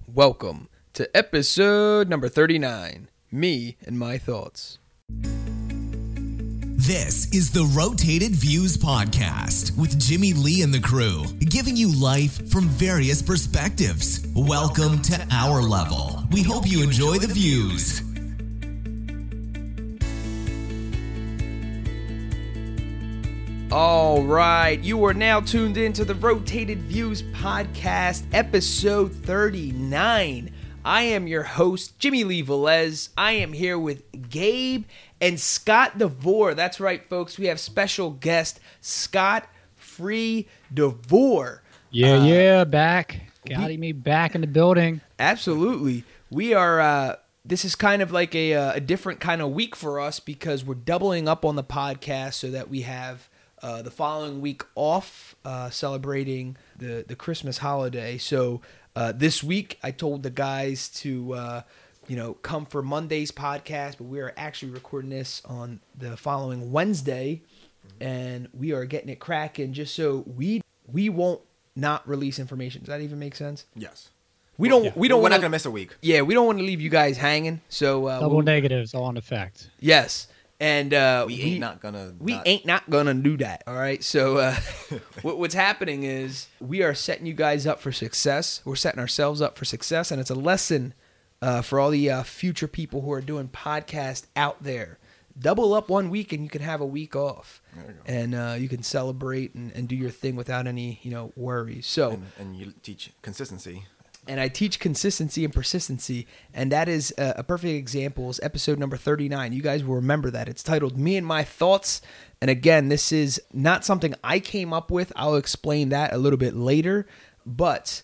Welcome to episode number 39, Me and My Thoughts. This is the Rotated Views Podcast with Jimmy Lee and the crew, giving you life from various perspectives. Welcome to our level. We hope you enjoy the views. All right, you are now tuned into the Rotated Views Podcast, episode 39. I am your host, Jimmy Lee Velez. I am here with Gabe and Scott DeVore. That's right, folks. We have special guest, Scott Free DeVore. Back. Got me back in the building. Absolutely. We are, this is kind of like a different kind of week for us because we're doubling up on the podcast so that we have the following week off, celebrating the Christmas holiday. So this week I told the guys to come for Monday's podcast, but we are actually recording this on the following Wednesday, and we are getting it cracking just so we won't not release information. Does that even make sense? Yes. We're not gonna miss a week. Yeah, we don't want to leave you guys hanging. So double negatives all in effect. Yes. And we ain't not gonna do that. All right. So what's happening is we are setting you guys up for success. We're setting ourselves up for success, and it's a lesson for all the future people who are doing podcasts out there. Double up 1 week, and you can have a week off, and you can celebrate and do your thing without any worries. So and you teach consistency. And I teach consistency and persistency, and that is a perfect example is episode number 39. You guys will remember that. It's titled Me and My Thoughts, and again, this is not something I came up with. I'll explain that a little bit later, but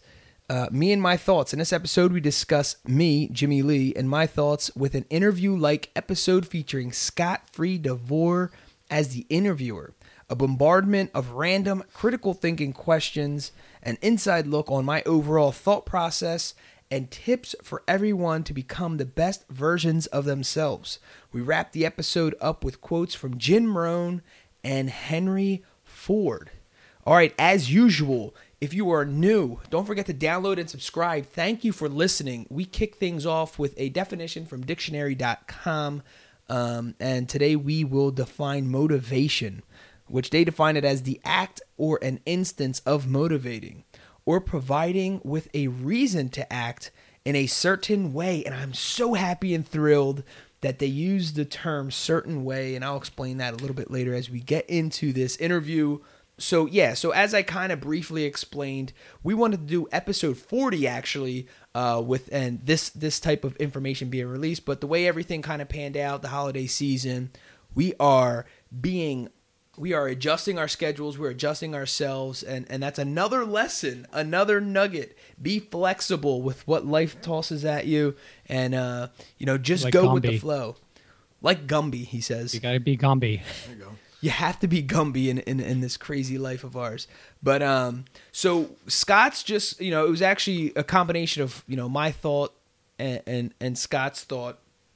Me and My Thoughts. In this episode, we discuss me, Jimmy Lee, and my thoughts with an interview-like episode featuring Scott Free DeVore as the interviewer. A bombardment of random critical thinking questions, an inside look on my overall thought process, and tips for everyone to become the best versions of themselves. We wrap the episode up with quotes from Jim Rohn and Henry Ford. All right, as usual, if you are new, don't forget to download and subscribe. Thank you for listening. We kick things off with a definition from dictionary.com, and today we will define motivation, which they define it as the act or an instance of motivating or providing with a reason to act in a certain way. And I'm so happy and thrilled that they use the term certain way, and I'll explain that a little bit later as we get into this interview. So as I kind of briefly explained, we wanted to do episode 40 actually with this type of information being released, but the way everything kind of panned out, the holiday season, we are adjusting our schedules, we're adjusting ourselves, and that's another lesson, another nugget. Be flexible with what life tosses at you, and just like go Gumby. with the flow. Like Gumby, he says. You gotta be Gumby. There you go. You have to be Gumby in this crazy life of ours. But so Scott's just, it was actually a combination of, my thought and Scott's thought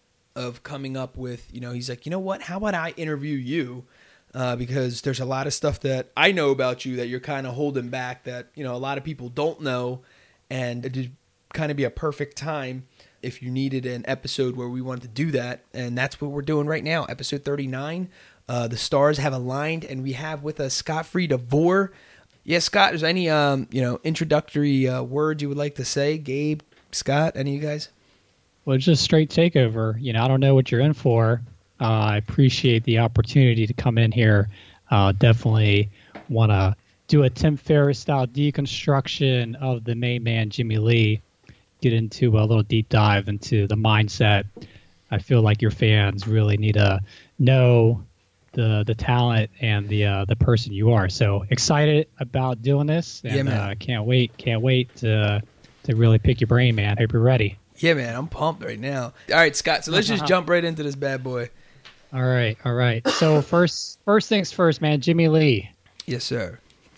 of coming up with, he's like, you know what, how about I interview you? Because there's a lot of stuff that I know about you that you're kind of holding back that, a lot of people don't know. And it'd kind of be a perfect time if you needed an episode where we wanted to do that. And that's what we're doing right now, episode 39. The stars have aligned, and we have with us Scott Free DeVore. Yeah, Scott, is there any introductory words you would like to say? Gabe, Scott, any of you guys? Well, it's just straight takeover. I don't know what you're in for. I appreciate the opportunity to come in here. Definitely want to do a Tim Ferriss style deconstruction of the main man, Jimmy Lee. Get into a little deep dive into the mindset. I feel like your fans really need to know the talent and the person you are. So excited about doing this, and yeah, man. Can't wait to really pick your brain, man. Hope you're ready. Yeah, man, I'm pumped right now. All right, Scott, so let's just jump right into this bad boy. All right. So first things first, man. Jimmy Lee. Yes, sir.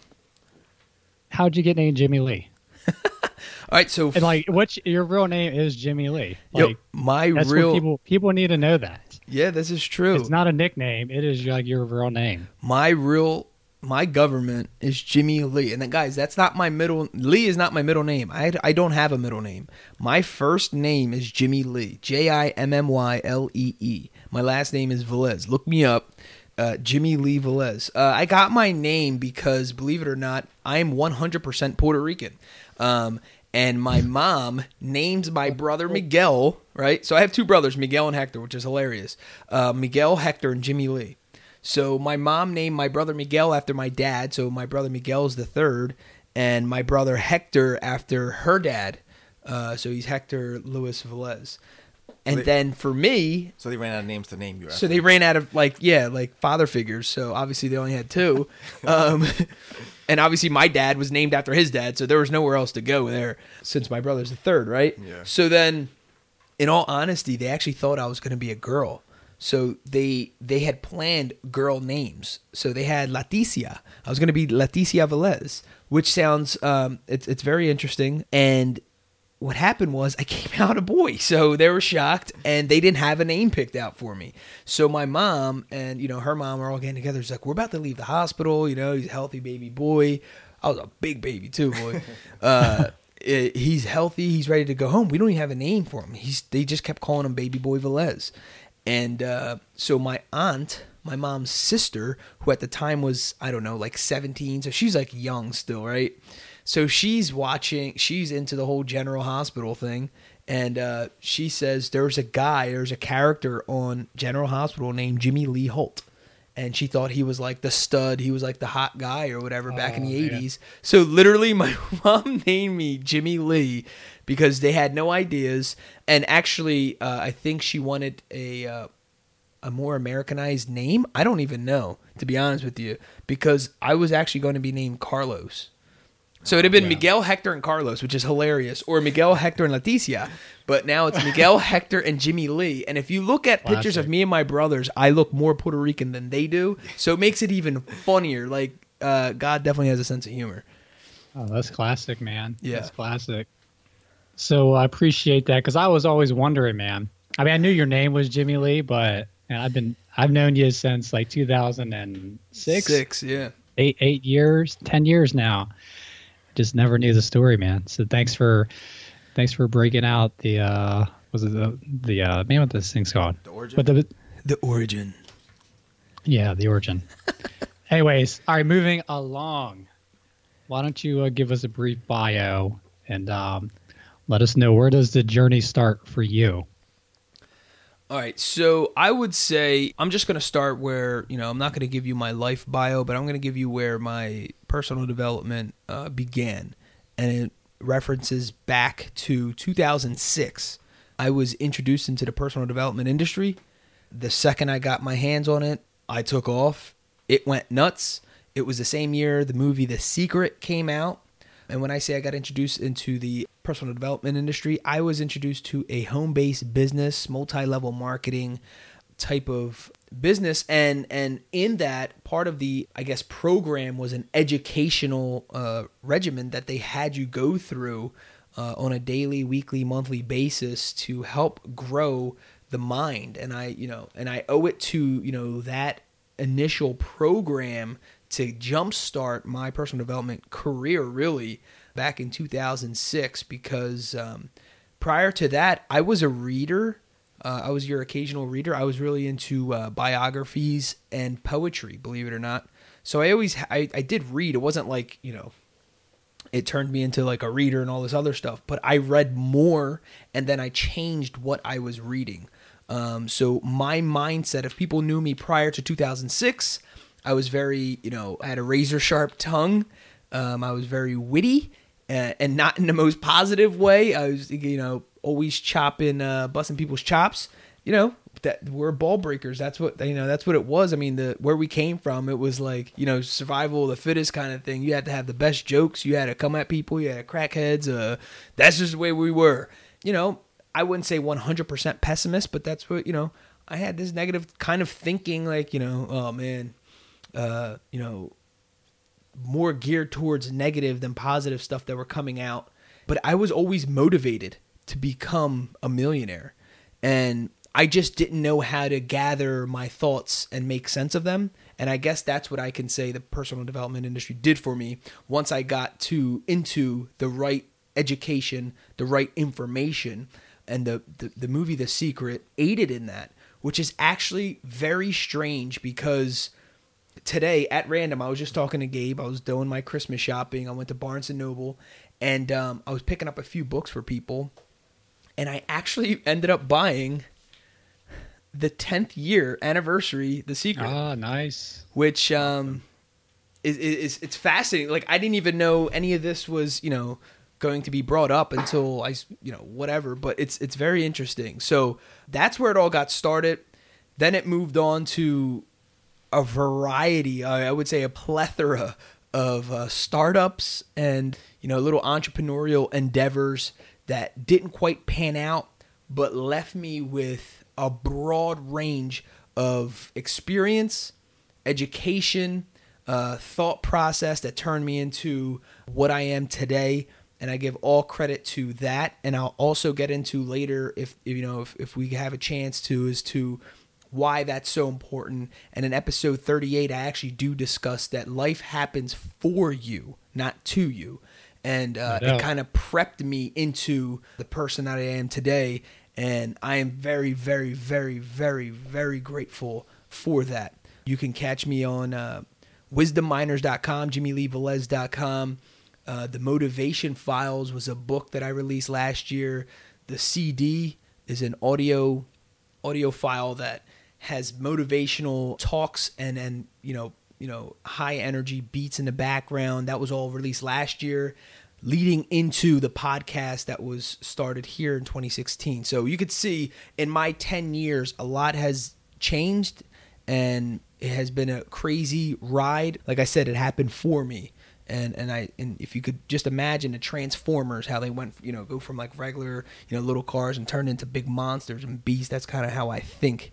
How'd you get named Jimmy Lee? All right, so And what's your real name is Jimmy Lee. Like, my that's real what people need to know that. Yeah, this is true. It's not a nickname. It is like your real name. My real My government is Jimmy Lee. And then, guys, that's not my middle. Lee is not my middle name. I don't have a middle name. My first name is Jimmy Lee. Jimmylee. My last name is Velez. Look me up. Jimmy Lee Velez. I got my name because, believe it or not, I am 100% Puerto Rican. And my mom named my brother Miguel, right? So I have two brothers, Miguel and Hector, which is hilarious. Miguel, Hector, and Jimmy Lee. So my mom named my brother Miguel after my dad. So my brother Miguel is the third. And my brother Hector after her dad. So he's Hector Luis Velez. And then for me... So they ran out of names to name you. So they ran out of, like father figures. So obviously they only had two. And obviously my dad was named after his dad. So there was nowhere else to go there since my brother's the third, right? Yeah. So then, in all honesty, they actually thought I was going to be a girl. So they had planned girl names. So they had Leticia. I was going to be Leticia Velez, which sounds it's very interesting. And what happened was I came out a boy. So they were shocked and they didn't have a name picked out for me. So my mom and her mom are all getting together. It's like, we're about to leave the hospital. He's a healthy baby boy. I was a big baby too, boy. He's healthy. He's ready to go home. We don't even have a name for him. They just kept calling him Baby Boy Velez. And so my aunt, my mom's sister, who at the time was, I don't know, like 17. So she's like young still, right? So she's into the whole General Hospital thing. And she says there's a character on General Hospital named Jimmy Lee Holt. And she thought he was like the stud. He was like the hot guy or whatever back in the 80s. So literally my mom named me Jimmy Lee because they had no ideas. And actually, I think she wanted a more Americanized name. I don't even know, to be honest with you, because I was actually going to be named Carlos. So it'd have been Miguel, Hector, and Carlos, which is hilarious, or Miguel, Hector, and Leticia. But now it's Miguel, Hector, and Jimmy Lee. And if you look at pictures of me and my brothers, I look more Puerto Rican than they do. So it makes it even funnier. Like, God definitely has a sense of humor. Oh, that's classic, man. Yeah. That's classic. So I appreciate that because I was always wondering, man. I mean, I knew your name was Jimmy Lee, but I've known you since like 2006. Yeah. 8 years, 10 years now. Just never knew the story, man. So thanks for breaking out the the name of this thing's called? The Origin. But The Origin. Yeah, The Origin. Anyways, all right, moving along. Why don't you give us a brief bio and let us know, where does the journey start for you? All right, so I would say I'm just going to start where, I'm not going to give you my life bio, but I'm going to give you where my personal development began. And it references back to 2006. I was introduced into the personal development industry. The second I got my hands on it, I took off. It went nuts. It was the same year the movie The Secret came out. And when I say I got introduced into the personal development industry, I was introduced to a home-based business, multi-level marketing type of business. And in that, part of the, program was an educational regimen that they had you go through on a daily, weekly, monthly basis to help grow the mind. And I owe it to, that initial program to jumpstart my personal development career, really, back in 2006, because prior to that, I was a reader. I was your occasional reader. I was really into biographies and poetry, believe it or not. So I did read. It wasn't like, it turned me into like a reader and all this other stuff, but I read more and then I changed what I was reading. So my mindset, if people knew me prior to 2006, I was very, I had a razor sharp tongue. I was very witty and not in the most positive way. I was, always busting people's chops. That we're ball breakers. That's what, that's what it was. I mean, where we came from, it was like, survival of the fittest kind of thing. You had to have the best jokes. You had to come at people. You had crackheads. That's just the way we were. I wouldn't say 100% pessimist, but that's what, I had this negative kind of thinking, like, oh man, more geared towards negative than positive stuff that were coming out. But I was always motivated to become a millionaire. And I just didn't know how to gather my thoughts and make sense of them. And I guess that's what I can say the personal development industry did for me once I got into the right education, the right information, and the movie The Secret aided in that, which is actually very strange because today at random, I was just talking to Gabe. I was doing my Christmas shopping. I went to Barnes & Noble, and I was picking up a few books for people, and I actually ended up buying the 10th year anniversary, The Secret. Ah, nice. Which is it's fascinating. Like, I didn't even know any of this was, going to be brought up until whatever. But it's very interesting. So that's where it all got started. Then it moved on to a variety, I would say a plethora of startups and, little entrepreneurial endeavors that didn't quite pan out, but left me with a broad range of experience, education, thought process that turned me into what I am today. And I give all credit to that. And I'll also get into later, if we have a chance to, as to why that's so important. And in episode 38, I actually do discuss that life happens for you, not to you. And it kind of prepped me into the person that I am today. And I am very, very, very, very, very grateful for that. You can catch me on wisdomminers.com, jimmyleevelez.com. The Motivation Files was a book that I released last year. The CD is an audio file that has motivational talks and high energy beats in the background. That was all released last year, leading into the podcast that was started here in 2016. So you could see in my 10 years, a lot has changed, and it has been a crazy ride. Like I said, it happened for me. And if you could just imagine the Transformers, how they went, go from like regular, little cars and turned into big monsters and beasts. That's kind of how I think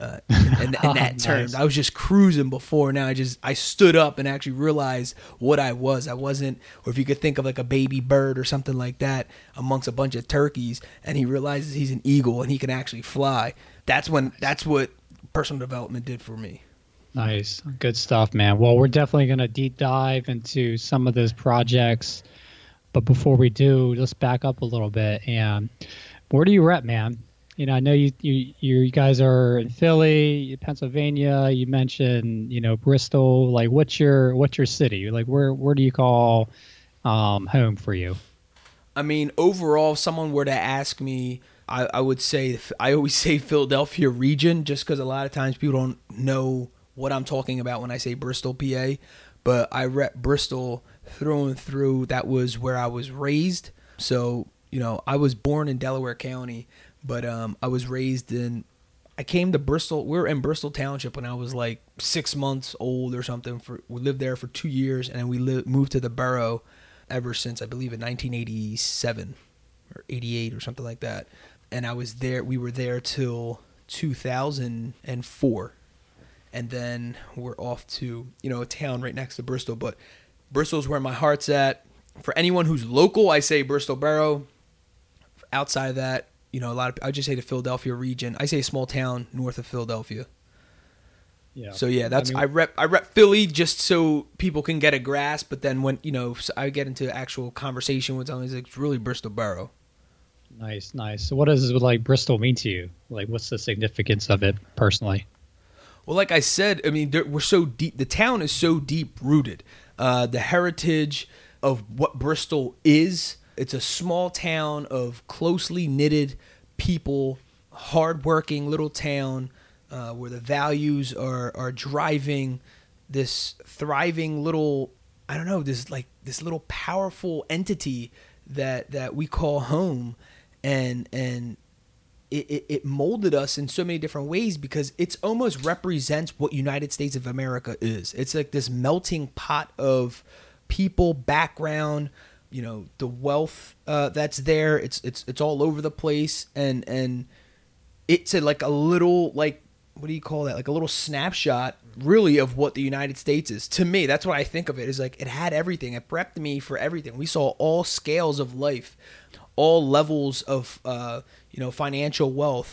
in that terms. I was just cruising before. Now I stood up and actually realized what I was. I wasn't, or if you could think of like a baby bird or something like that amongst a bunch of turkeys, and he realizes he's an eagle and he can actually fly. That's what personal development did for me. Nice. Good stuff, man. Well, we're definitely going to deep dive into some of those projects. But before we do, let's back up a little bit. And where do you rep, man? I know you guys are in Philly, Pennsylvania. You mentioned, Bristol. Like, what's your city? Like, where do you call home for you? I mean, overall, if someone were to ask me, I would say, I always say Philadelphia region, just because a lot of times people don't know what I'm talking about when I say Bristol, PA, but I rep Bristol through and through. That was where I was raised. So, I was born in Delaware County, but I was raised I came to Bristol. We were in Bristol Township when I was like 6 months old or something. We lived there for 2 years, and we moved to the borough ever since, I believe, in 1987 or 88 or something like that. And I was there. We were there till 2004. And then we're off to, a town right next to Bristol. But Bristol's where my heart's at. For anyone who's local, I say Bristol Borough. Outside of that, I just say the Philadelphia region. I say a small town north of Philadelphia. Yeah. So yeah, I rep Philly just so people can get a grasp. But then when I get into actual conversation with someone, it's really Bristol Borough. Nice. So what does Bristol mean to you? Like, what's the significance of it personally? Well, like I said, I mean, we're so deep. The town is so deep rooted. The heritage of what Bristol is. It's a small town of closely knitted people, hardworking little town where the values are driving this thriving little, this little powerful entity that we call home, and it molded us in so many different ways because it's almost represents what United States of America is. It's like this melting pot of people, background, the wealth that's there. It's all over the place, and it's like a little, like, what do you call that? Like a little snapshot, really, of what the United States is. To me, that's what I think of it. Is like it had everything. It prepped me for everything. We saw all scales of life, all levels of financial wealth,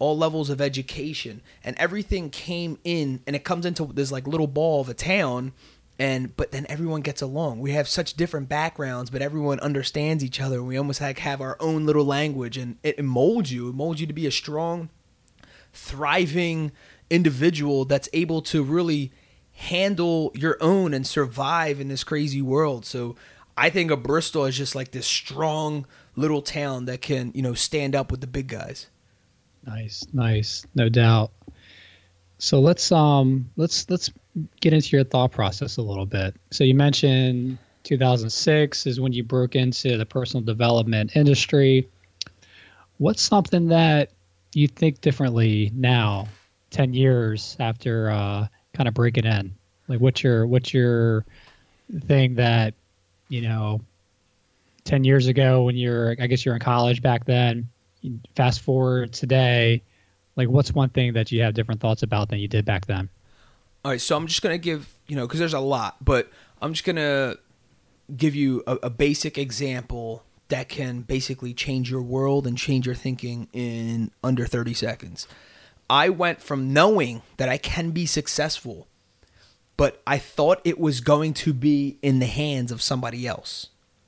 all levels of education, and everything came in, and it comes into this like little ball of a town. But then everyone gets along. We have such different backgrounds, but everyone understands each other. We almost like have our own little language, and it molds you. It molds you to be a strong, thriving individual that's able to really handle your own and survive in this crazy world. So I think of Bristol as just like this strong little town that can, stand up with the big guys. Nice, no doubt. So let's get into your thought process a little bit. So you mentioned 2006 is when you broke into the personal development industry. What's something that you think differently now, 10 years after kind of breaking in? Like what's your thing that, 10 years ago when I guess you're in college back then, fast forward today, like what's one thing that you have different thoughts about than you did back then? All right, so I'm just going to give, because there's a lot, but I'm just going to give you a basic example that can basically change your world and change your thinking in under 30 seconds. I went from knowing that I can be successful, but I thought it was going to be in the hands of somebody else,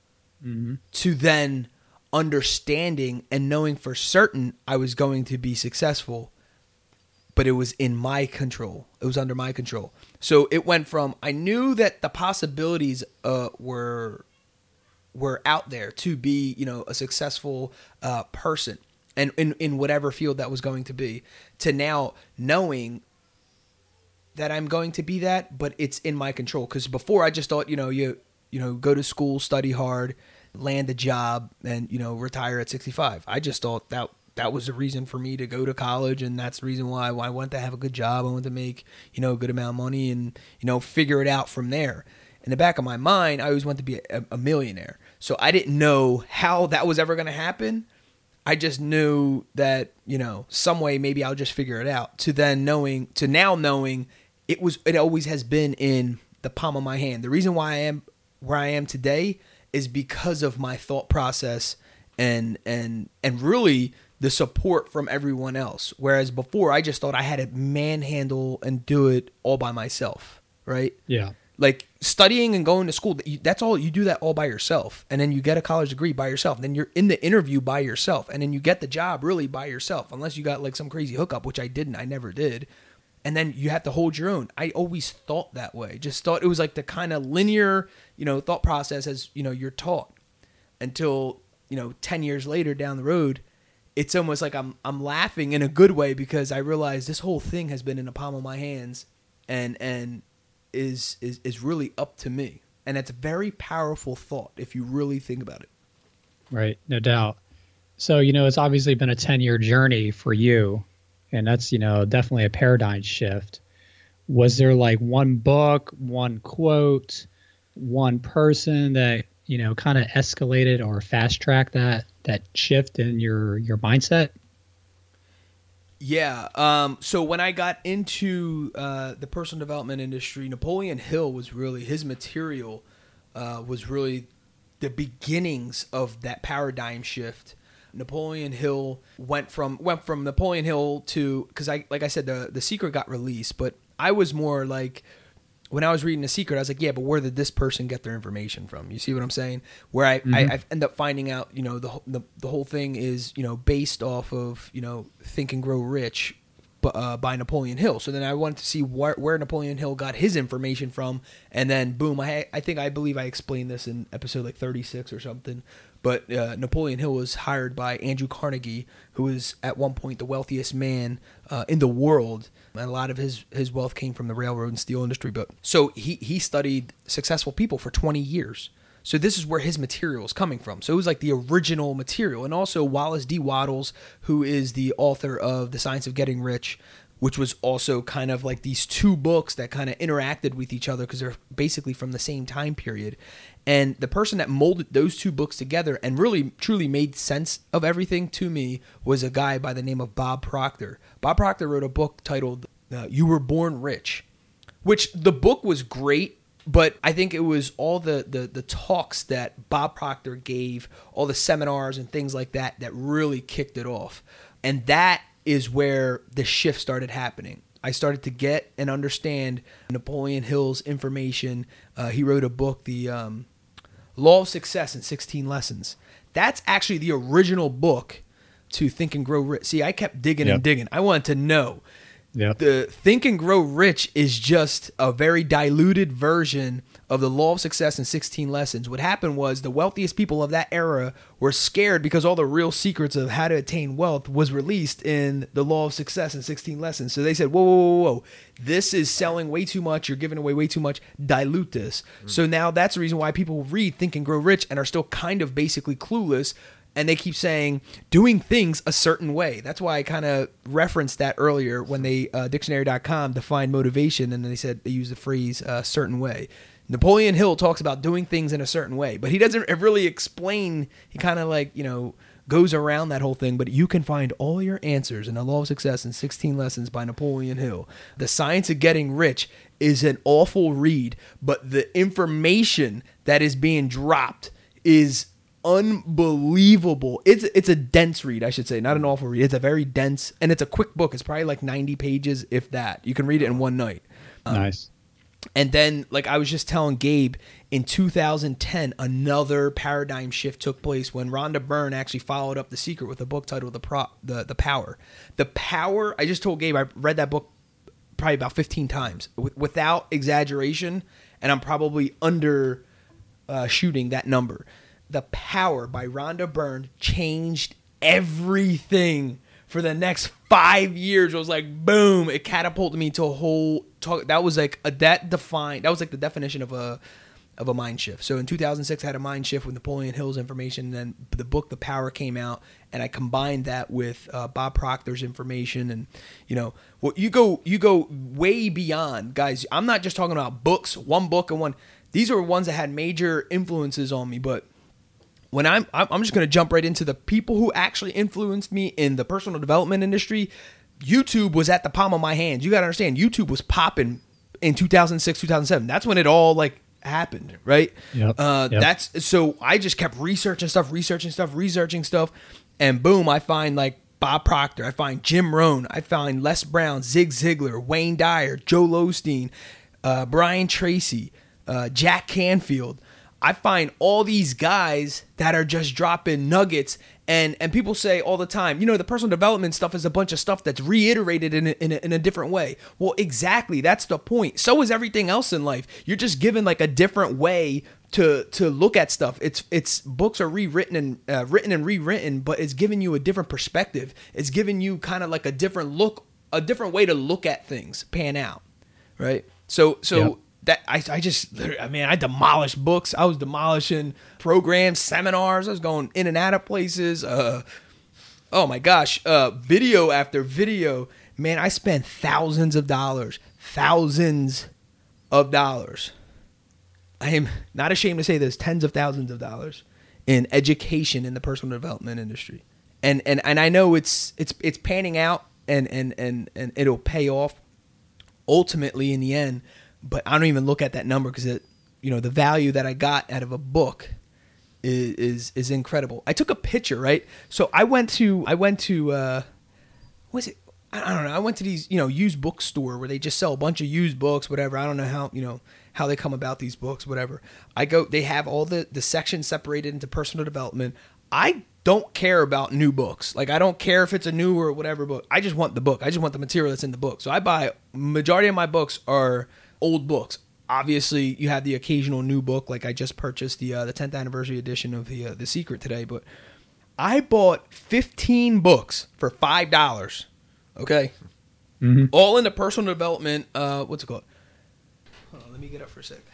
to then understanding and knowing for certain I was going to be successful, but it was in my control. It was under my control. So it went from, I knew that the possibilities were out there to be, a successful person, and in whatever field that was going to be, to now knowing that I'm going to be that, but it's in my control. Because before I just thought, you go to school, study hard, land a job, and, retire at 65. I just thought that was the reason for me to go to college, and that's the reason why I wanted to have a good job. I wanted to make, a good amount of money and, figure it out from there. In the back of my mind, I always wanted to be a millionaire. So I didn't know how that was ever going to happen. I just knew that, some way maybe I'll just figure it out, to now knowing it always has been in the palm of my hand. The reason why I am where I am today is because of my thought process and really the support from everyone else. Whereas before, I just thought I had to manhandle and do it all by myself, right? Yeah. Like studying and going to school, that's all, you do that all by yourself. And then you get a college degree by yourself. And then you're in the interview by yourself. And then you get the job really by yourself, unless you got like some crazy hookup, which I didn't. I never did. And then you have to hold your own. I always thought that way. Just thought it was like the kind of linear, thought process as, you're taught, until, 10 years later down the road, it's almost like I'm laughing in a good way, because I realize this whole thing has been in the palm of my hands and is really up to me. And it's a very powerful thought if you really think about it. Right. No doubt. So, it's obviously been a 10-year journey for you. And that's, definitely a paradigm shift. Was there like one book, one quote, one person that, kind of escalated or fast tracked that shift in your mindset? Yeah. So when I got into the personal development industry, Napoleon Hill was really, his material was really the beginnings of that paradigm shift. Napoleon Hill went from Napoleon Hill to, because like I said, the Secret got released, but I was more like, when I was reading The Secret, I was like, yeah, but where did this person get their information from? You see what I'm saying? Where I end up finding out, the whole thing is, based off of, Think and Grow Rich by Napoleon Hill. So then I wanted to see where Napoleon Hill got his information from, and then boom, I believe I explained this in episode like 36 or something. But Napoleon Hill was hired by Andrew Carnegie, who was at one point the wealthiest man in the world. And a lot of his wealth came from the railroad and steel industry. But so he studied successful people for 20 years. So this is where his material is coming from. So it was like the original material. And also Wallace D. Wattles, who is the author of The Science of Getting Rich, which was also kind of like these two books that kind of interacted with each other because they're basically from the same time period. And the person that molded those two books together and really truly made sense of everything to me was a guy by the name of Bob Proctor. Bob Proctor wrote a book titled You Were Born Rich, which the book was great, but I think it was all the talks that Bob Proctor gave, all the seminars and things like that really kicked it off. And that is where the shift started happening. I started to get and understand Napoleon Hill's information. He wrote a book, The Law of Success in 16 Lessons. That's actually the original book to Think and Grow Rich. See, I kept digging and digging. I wanted to know. Yep. The Think and Grow Rich is just a very diluted version of the Law of Success in 16 Lessons. What happened was the wealthiest people of that era were scared because all the real secrets of how to attain wealth was released in the Law of Success in 16 Lessons. So they said, whoa. This is selling way too much. You're giving away way too much. Dilute this. So now that's the reason why people read Think and Grow Rich and are still kind of basically clueless. And they keep saying doing things a certain way. That's why I kind of referenced that earlier when they dictionary.com defined motivation, and they said they use the phrase certain way. Napoleon Hill talks about doing things in a certain way, but he doesn't really explain. He kind of goes around that whole thing. But you can find all your answers in The Law of Success in 16 Lessons by Napoleon Hill. The Science of Getting Rich is an awful read, but the information that is being dropped is unbelievable. It's a dense read, I should say, not an awful read. It's a very dense, and it's a quick book. It's probably like 90 pages, if that. You can read it in one night. Nice. And then, like I was just telling Gabe, in 2010, another paradigm shift took place when Rhonda Byrne actually followed up The Secret with a book titled The Power. The Power, I just told Gabe, I read that book probably about 15 times, without exaggeration, and I'm probably under shooting that number. The Power by Rhonda Byrne changed everything for the next 5 years. It was like, boom, it catapulted me to a whole talk. That was like that was like the definition of a mind shift. So in 2006, I had a mind shift with Napoleon Hill's information. And then the book, The Power, came out, and I combined that with Bob Proctor's information. And, you go way beyond, guys. I'm not just talking about books, one book and one. These are ones that had major influences on me, but when I'm just going to jump right into the people who actually influenced me in the personal development industry. YouTube was at the palm of my hands. You got to understand, YouTube was popping in 2006, 2007. That's when it all happened, right? Yep. That's so I just kept researching stuff, and boom, I find Bob Proctor, I find Jim Rohn, I find Les Brown, Zig Ziglar, Wayne Dyer, Joe Osteen, Brian Tracy, Jack Canfield. I find all these guys that are just dropping nuggets, and people say all the time, the personal development stuff is a bunch of stuff that's reiterated in a different way. Well, exactly. That's the point. So is everything else in life. You're just given a different way to look at stuff. It's books are rewritten and written and rewritten, but it's giving you a different perspective. It's giving you kind of a different look, a different way to look at things pan out, right? So. Yep. That I demolished books. I was demolishing programs, seminars. I was going in and out of places. Oh my gosh, video after video. Man, I spent thousands of dollars. I am not ashamed to say there's tens of thousands of dollars in education in the personal development industry, and I know it's panning out and it'll pay off ultimately in the end. But I don't even look at that number because the value that I got out of a book is incredible. I took a picture, right? So I went to what's it? I don't know. I went to these used bookstore where they just sell a bunch of used books, whatever. I don't know how they come about these books, whatever. They have all the sections separated into personal development. I don't care about new books. I don't care if it's a new or whatever book. I just want the book. I just want the material that's in the book. So I buy majority of my books are old books. Obviously, you have the occasional new book, like I just purchased the 10th anniversary edition of the Secret today. But I bought 15 books for $5. Okay, all in the personal development. What's it called? Hold on, let me get up for a sec.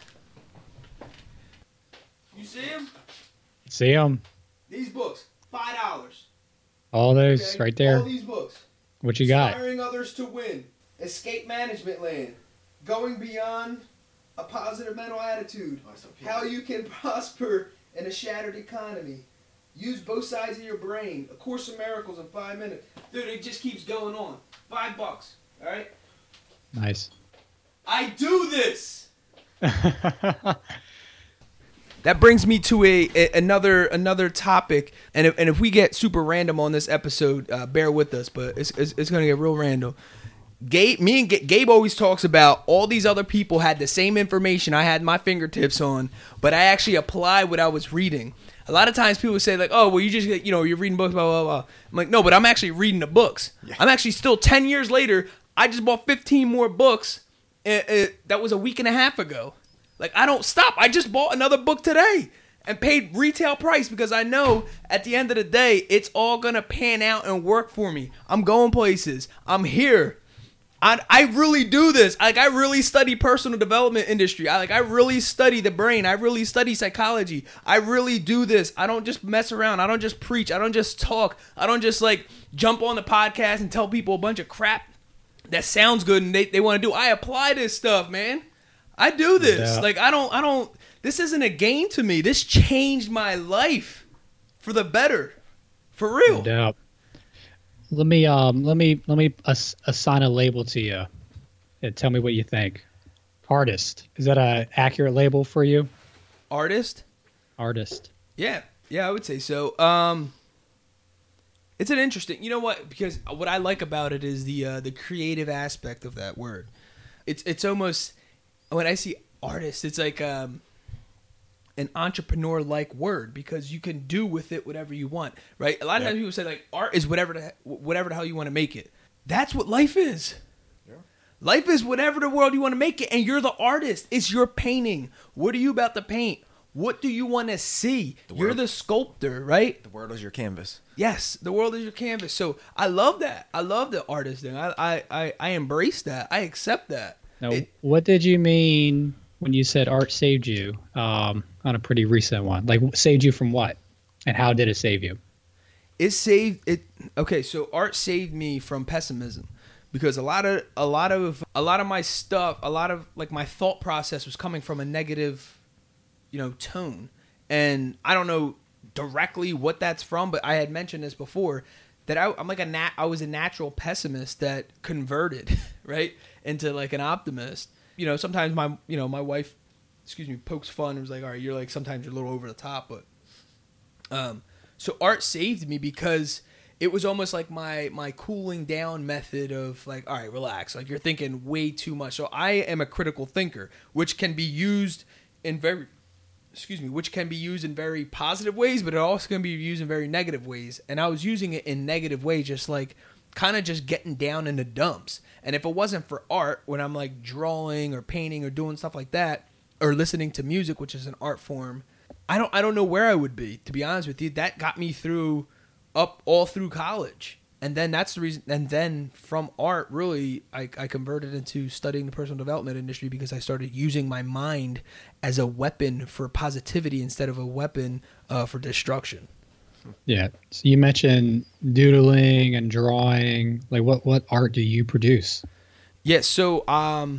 You see them? See them? These books, $5. All those right there. All these books. What you got? Inspiring Others to Win. Escape Management Land. Going Beyond a Positive Mental Attitude. How You Can Prosper in a Shattered Economy. Use Both Sides of Your Brain. A Course in Miracles in 5 minutes. Dude, it just keeps going on. $5. All right? Nice. I do this. that brings me to another topic, and if we get super random on this episode, bear with us, but it's gonna get real random. Gabe always talks about all these other people had the same information I had my fingertips on, but I actually applied what I was reading. A lot of times people say like, oh, well, you just, you're reading books, blah, blah, blah. I'm like, no, but I'm actually reading the books. Yeah. I'm actually still 10 years later, I just bought 15 more books. That was a week and a half ago. Like, I don't stop. I just bought another book today and paid retail price because I know at the end of the day, it's all going to pan out and work for me. I'm going places. I'm here. I really do this. Like, I really study personal development industry. I really study the brain. I really study psychology. I really do this. I don't just mess around. I don't just preach. I don't just talk. I don't just like jump on the podcast and tell people a bunch of crap that sounds good and they want to do. I apply this stuff, man. I do this. Yeah. Like, I don't, this isn't a game to me. This changed my life for the better. For real. Yeah. Let me assign a label to you and tell me what you think. Artist. Is that an accurate label for you? Artist? Yeah, I would say so. It's an interesting, you know what? Because what I like about it is the creative aspect of that word. It's almost, when I see artist, it's like an entrepreneur-like word because you can do with it whatever you want, right? A lot of times people say like art is whatever the hell you want to make it. That's what life is. Yeah. Life is whatever the world you want to make it, and you're the artist. It's your painting. What are you about to paint? What do you want to see? You're the sculptor, right? The world is your canvas. Yes, the world is your canvas. So I love that. I love the artist thing. I embrace that. I accept that. Now, what did you mean when you said art saved you on a pretty recent one? Like, saved you from what? And how did it save you? Okay, so art saved me from pessimism because a lot of my stuff, a lot of like my thought process was coming from a negative, tone. And I don't know directly what that's from, but I had mentioned this before that I'm like I was a natural pessimist that converted, right, into like an optimist. Sometimes my wife, pokes fun and was like, all right, you're like, sometimes you're a little over the top, but, so art saved me because it was almost like my cooling down method of like, all right, relax. Like, you're thinking way too much. So I am a critical thinker, which can be used in very positive ways, but it also can be used in very negative ways. And I was using it in negative ways, just like kind of just getting down in the dumps. And if it wasn't for art, when I'm like drawing or painting or doing stuff like that, or listening to music, which is an art form, I don't know where I would be, to be honest with you. That got me all through college. And then that's the reason. And then from art, really, I converted into studying the personal development industry because I started using my mind as a weapon for positivity instead of a weapon for destruction. Yeah. So you mentioned doodling and drawing. Like, what art do you produce? Yeah. So I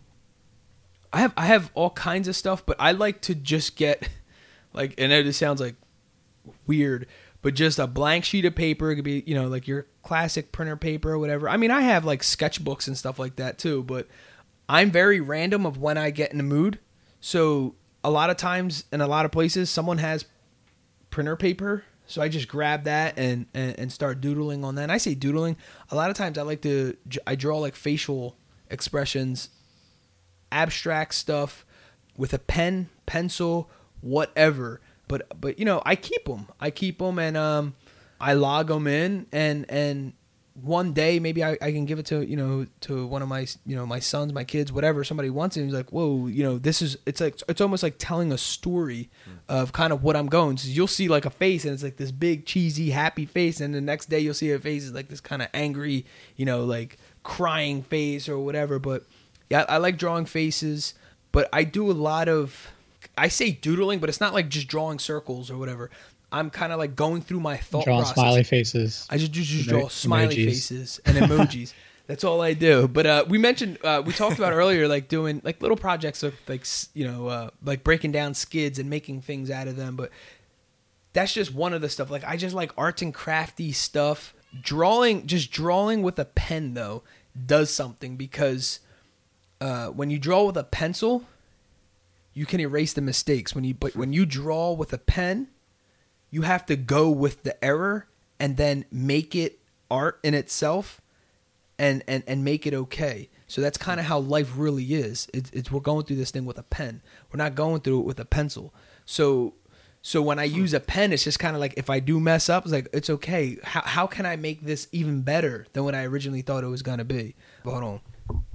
have all kinds of stuff, but I like to just get like, and it sounds like weird, but just a blank sheet of paper. It could be, like your classic printer paper or whatever. I mean, I have like sketchbooks and stuff like that too, but I'm very random of when I get in the mood. So a lot of times in a lot of places, someone has printer paper. So I just grab that and start doodling on that. And I say doodling. A lot of times I draw like facial expressions, abstract stuff with a pen, pencil, whatever. But I keep them and I log them in and one day maybe I can give it to to one of my my sons, my kids, whatever, somebody wants it. And he's like, whoa, it's almost like telling a story of kind of what I'm going. So you'll see like a face and it's like this big cheesy happy face, and the next day you'll see a face is like this kind of angry, like crying face or whatever. But yeah, I like drawing faces, but I do a lot of, I say doodling, but it's not like just drawing circles or whatever. I'm kind of like going through my thought process. Smiley faces. I just draw smiley faces and emojis. That's all I do. But we talked about earlier, like doing like little projects of like, like breaking down skids and making things out of them. But that's just one of the stuff. Like, I just like arts and crafty stuff. Drawing with a pen though does something because when you draw with a pencil, you can erase the mistakes. But when you draw with a pen, you have to go with the error and then make it art in itself and make it okay. So that's kind of how life really is. It's we're going through this thing with a pen. We're not going through it with a pencil. So when I use a pen, it's just kind of like if I do mess up, it's like, it's okay. How can I make this even better than what I originally thought it was going to be? Hold on.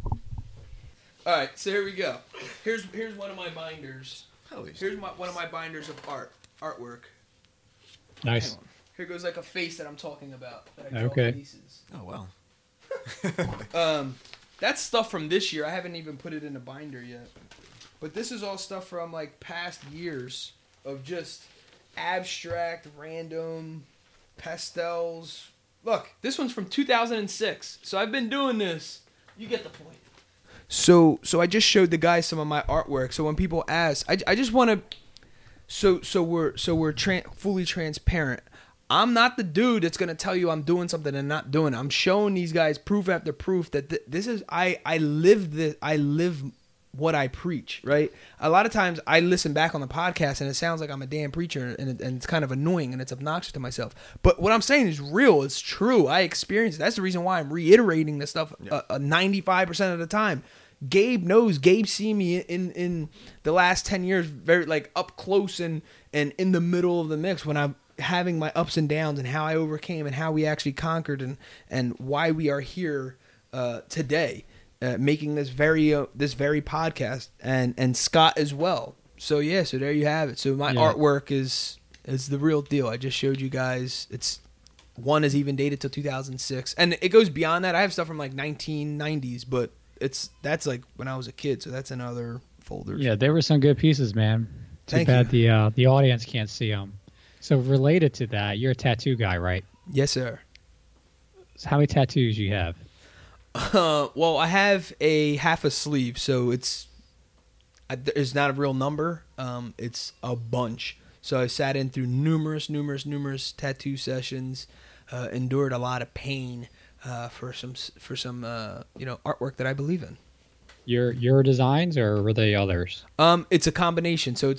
All right, so here we go. Here's one of my binders. Here's one of my binders of artwork. Nice. Here goes like a face that I'm talking about. That I draw Okay. pieces. Oh, wow. That's stuff from this year. I haven't even put it in a binder yet. But this is all stuff from like past years of just abstract, random pastels. Look, this one's from 2006. So I've been doing this. You get the point. So I just showed the guys some of my artwork. So when people ask, I just want to. So we're fully transparent. I'm not the dude that's gonna tell you I'm doing something and not doing it. I'm showing these guys proof after proof that this is I live this. I live what I preach. Right. A lot of times I listen back on the podcast and it sounds like I'm a damn preacher and it's kind of annoying and it's obnoxious to myself. But what I'm saying is real. It's true. I experienced it. That's the reason why I'm reiterating this stuff 95% of the time. Gabe knows. Gabe seen me in the last 10 years very like up close and in the middle of the mix when I'm having my ups and downs and how I overcame and how we actually conquered and why we are here today making this very podcast and Scott as well. So yeah, so there you have it. So my artwork is the real deal. I just showed you guys. It's one is even dated till 2006 and it goes beyond that. I have stuff from like 1990s, but that's like when I was a kid, so that's in other folders. Yeah, there were some good pieces, man. Too bad the audience can't see them. So related to that, you're a tattoo guy, right? Yes, sir. So how many tattoos you have? Well, I have a half a sleeve, so it's not a real number. It's a bunch. So I sat in through numerous tattoo sessions, endured a lot of pain for some artwork that I believe in. Your designs, or were they others? It's a combination. So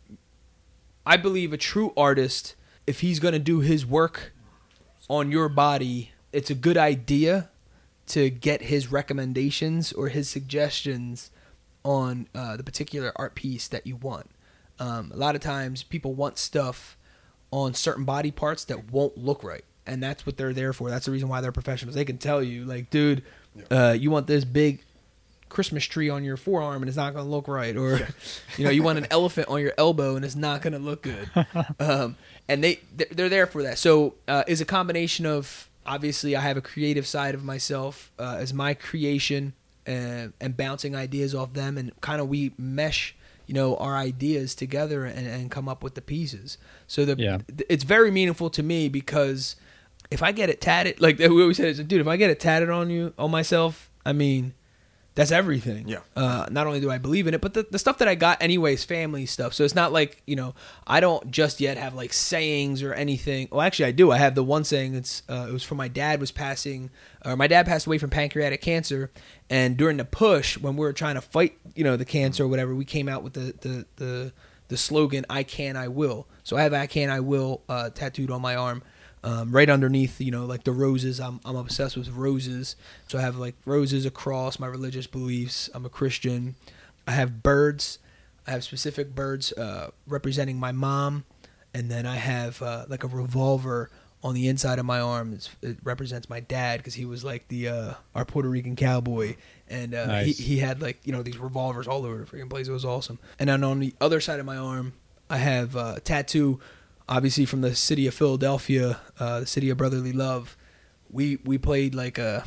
I believe a true artist, if he's going to do his work on your body, it's a good idea to get his recommendations or his suggestions on the particular art piece that you want. A lot of times people want stuff on certain body parts that won't look right. And that's what they're there for. That's the reason why they're professionals. They can tell you, like, dude, you want this big Christmas tree on your forearm and it's not going to look right. Or, you want an elephant on your elbow and it's not going to look good. And they're there for that. So it's a combination of, obviously, I have a creative side of myself as my creation and bouncing ideas off them. And kind of we mesh, our ideas together and come up with the pieces. So it's very meaningful to me because if I get it tatted, like we always say, dude, if I get it tatted on myself, I mean, that's everything. Yeah. Not only do I believe in it, but the stuff that I got anyway is family stuff. So it's not like, I don't just yet have like sayings or anything. Well, actually I do. I have the one saying. It was from my dad my dad passed away from pancreatic cancer. And during the push, when we were trying to fight, the cancer or whatever, we came out with the slogan, I can, I will. So I have I can, I will tattooed on my arm. Right underneath, like the roses. I'm obsessed with roses. So I have like roses across my religious beliefs. I'm a Christian. I have birds. I have specific birds representing my mom. And then I have like a revolver on the inside of my arm. It represents my dad because he was like our Puerto Rican cowboy. And nice. he had like, these revolvers all over the freaking place. It was awesome. And then on the other side of my arm, I have a tattoo, obviously from the city of Philadelphia, the city of brotherly love. We played like a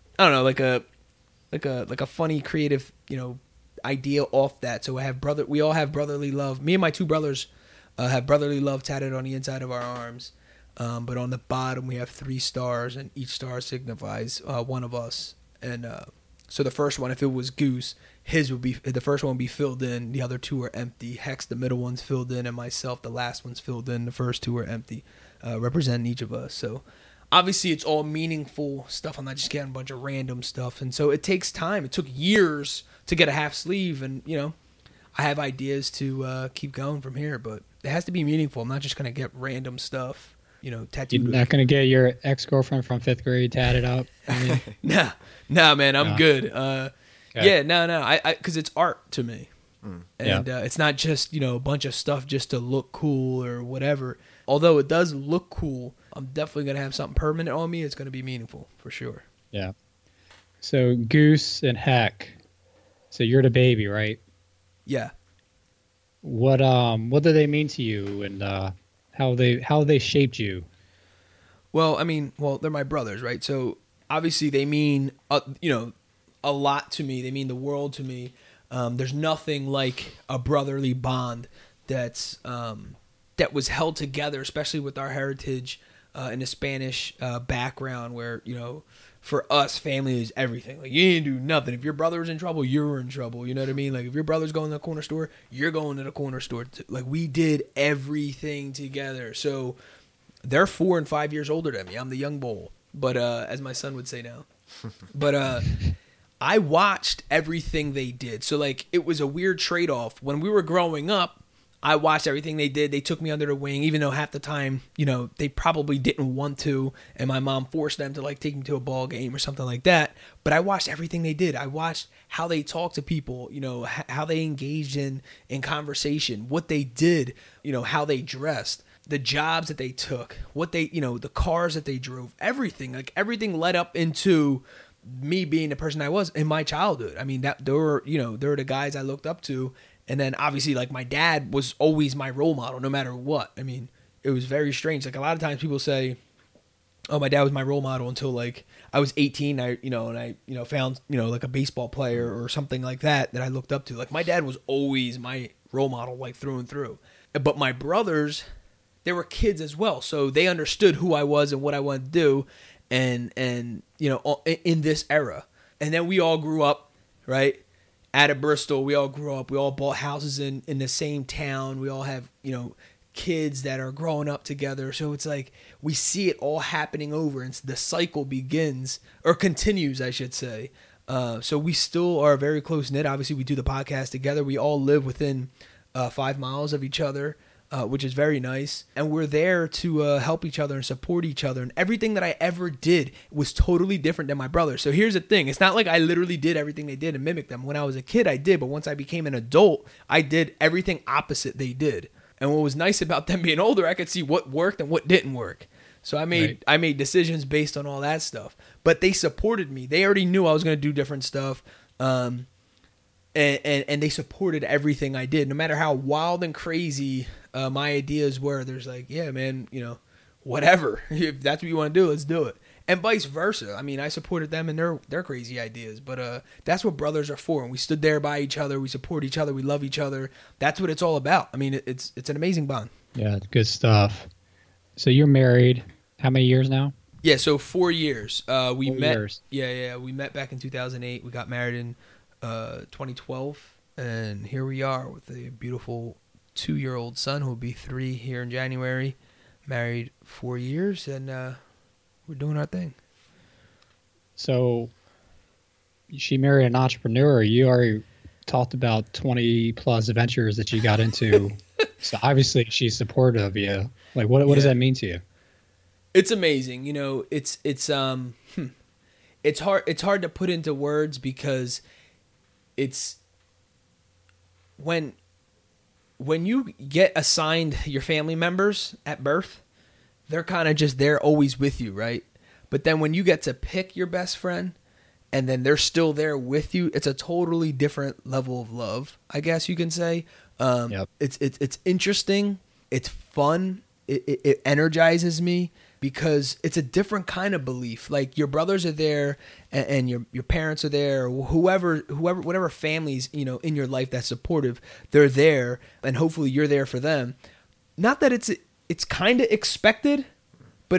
funny creative, idea off that. So we all have brotherly love. Me and my two brothers have brotherly love tatted on the inside of our arms. But on the bottom we have 3 stars, and each star signifies one of us. And so the first one, if it was Goose, the first one would be filled in. The other 2 are empty. Hex, the middle one's filled in, and myself, the last one's filled in. The first 2 are empty, representing each of us. So obviously it's all meaningful stuff. I'm not just getting a bunch of random stuff. And so it takes time. It took years to get a half sleeve, and I have ideas to keep going from here, but it has to be meaningful. I'm not just going to get random stuff, tattooed. You're not going to get your ex-girlfriend from 5th grade tatted up? I mean, no, man, I'm good. okay. Yeah, no, because it's art to me. And it's not just, a bunch of stuff just to look cool or whatever. Although it does look cool, I'm definitely going to have something permanent on me. It's going to be meaningful for sure. Yeah. So Goose and Heck. So you're the baby, right? Yeah. What do they mean to you, and how they shaped you? Well, they're my brothers, right? So obviously they mean a lot to me. They mean the world to me. There's nothing like a brotherly bond that was held together, especially with our heritage in the Spanish background, where for us, family is everything. Like, you didn't do nothing. If your brother was in trouble, you were in trouble. You know what I mean? Like, if your brother's going to the corner store, you're going to the corner store. Like, we did everything together. So they're 4 and 5 years older than me. I'm the young bull, but as my son would say now. But I watched everything they did. So, like, it was a weird trade-off. When we were growing up, I watched everything they did. They took me under the wing, even though half the time, they probably didn't want to, and my mom forced them to, like, take me to a ball game or something like that. But I watched everything they did. I watched how they talked to people, how they engaged in conversation, what they did, how they dressed, the jobs that they took, what they, the cars that they drove, everything. Like, everything led up into me being the person I was in my childhood. I mean, that they were the guys I looked up to. And then obviously, like, my dad was always my role model, no matter what. I mean, it was very strange. Like, a lot of times people say, "Oh, my dad was my role model until, like, I was 18." I found like a baseball player or something like that I looked up to. Like, my dad was always my role model, like, through and through. But my brothers, they were kids as well, so they understood who I was and what I wanted to do, and in this era. And then we all grew up, right? Out of Bristol, we all grew up. We all bought houses in the same town. We all have, kids that are growing up together. So it's like we see it all happening over, and the cycle begins, or continues, I should say. So we still are very close-knit. Obviously, we do the podcast together. We all live within 5 miles of each other, which is very nice. And we're there to help each other and support each other. And everything that I ever did was totally different than my brother. So here's the thing. It's not like I literally did everything they did and mimicked them. When I was a kid, I did. But once I became an adult, I did everything opposite they did. And what was nice about them being older, I could see what worked and what didn't work. So I made decisions based on all that stuff. But they supported me. They already knew I was going to do different stuff. And they supported everything I did. No matter how wild and crazy my ideas were, there's like, yeah, man, whatever. If that's what you want to do, let's do it. And vice versa. I mean, I supported them in their crazy ideas. But that's what brothers are for. And we stood there by each other. We support each other. We love each other. That's what it's all about. I mean, it's an amazing bond. Yeah, good stuff. So you're married. How many years now? Yeah, so 4 years. We 4 met. years. Yeah. We met back in 2008. We got married in 2012. And here we are with a beautiful 2-year-old son who will be 3 here in January. Married 4 years, and we're doing our thing. So she married an entrepreneur. You already talked about 20 plus ventures that you got into. So obviously she's supportive of you. Like, what does that mean to you? It's amazing. It's hard to put into words, because it's when you get assigned your family members at birth, they're kind of just there always with you, right? But then when you get to pick your best friend, and then they're still there with you, it's a totally different level of love, I guess you can say. Yep. It's interesting. It's fun. It energizes me, because it's a different kind of belief. Like, your brothers are there, and your parents are there, or whatever families, in your life that's supportive, they're there, and hopefully you're there for them. Not that it's kind of expected, but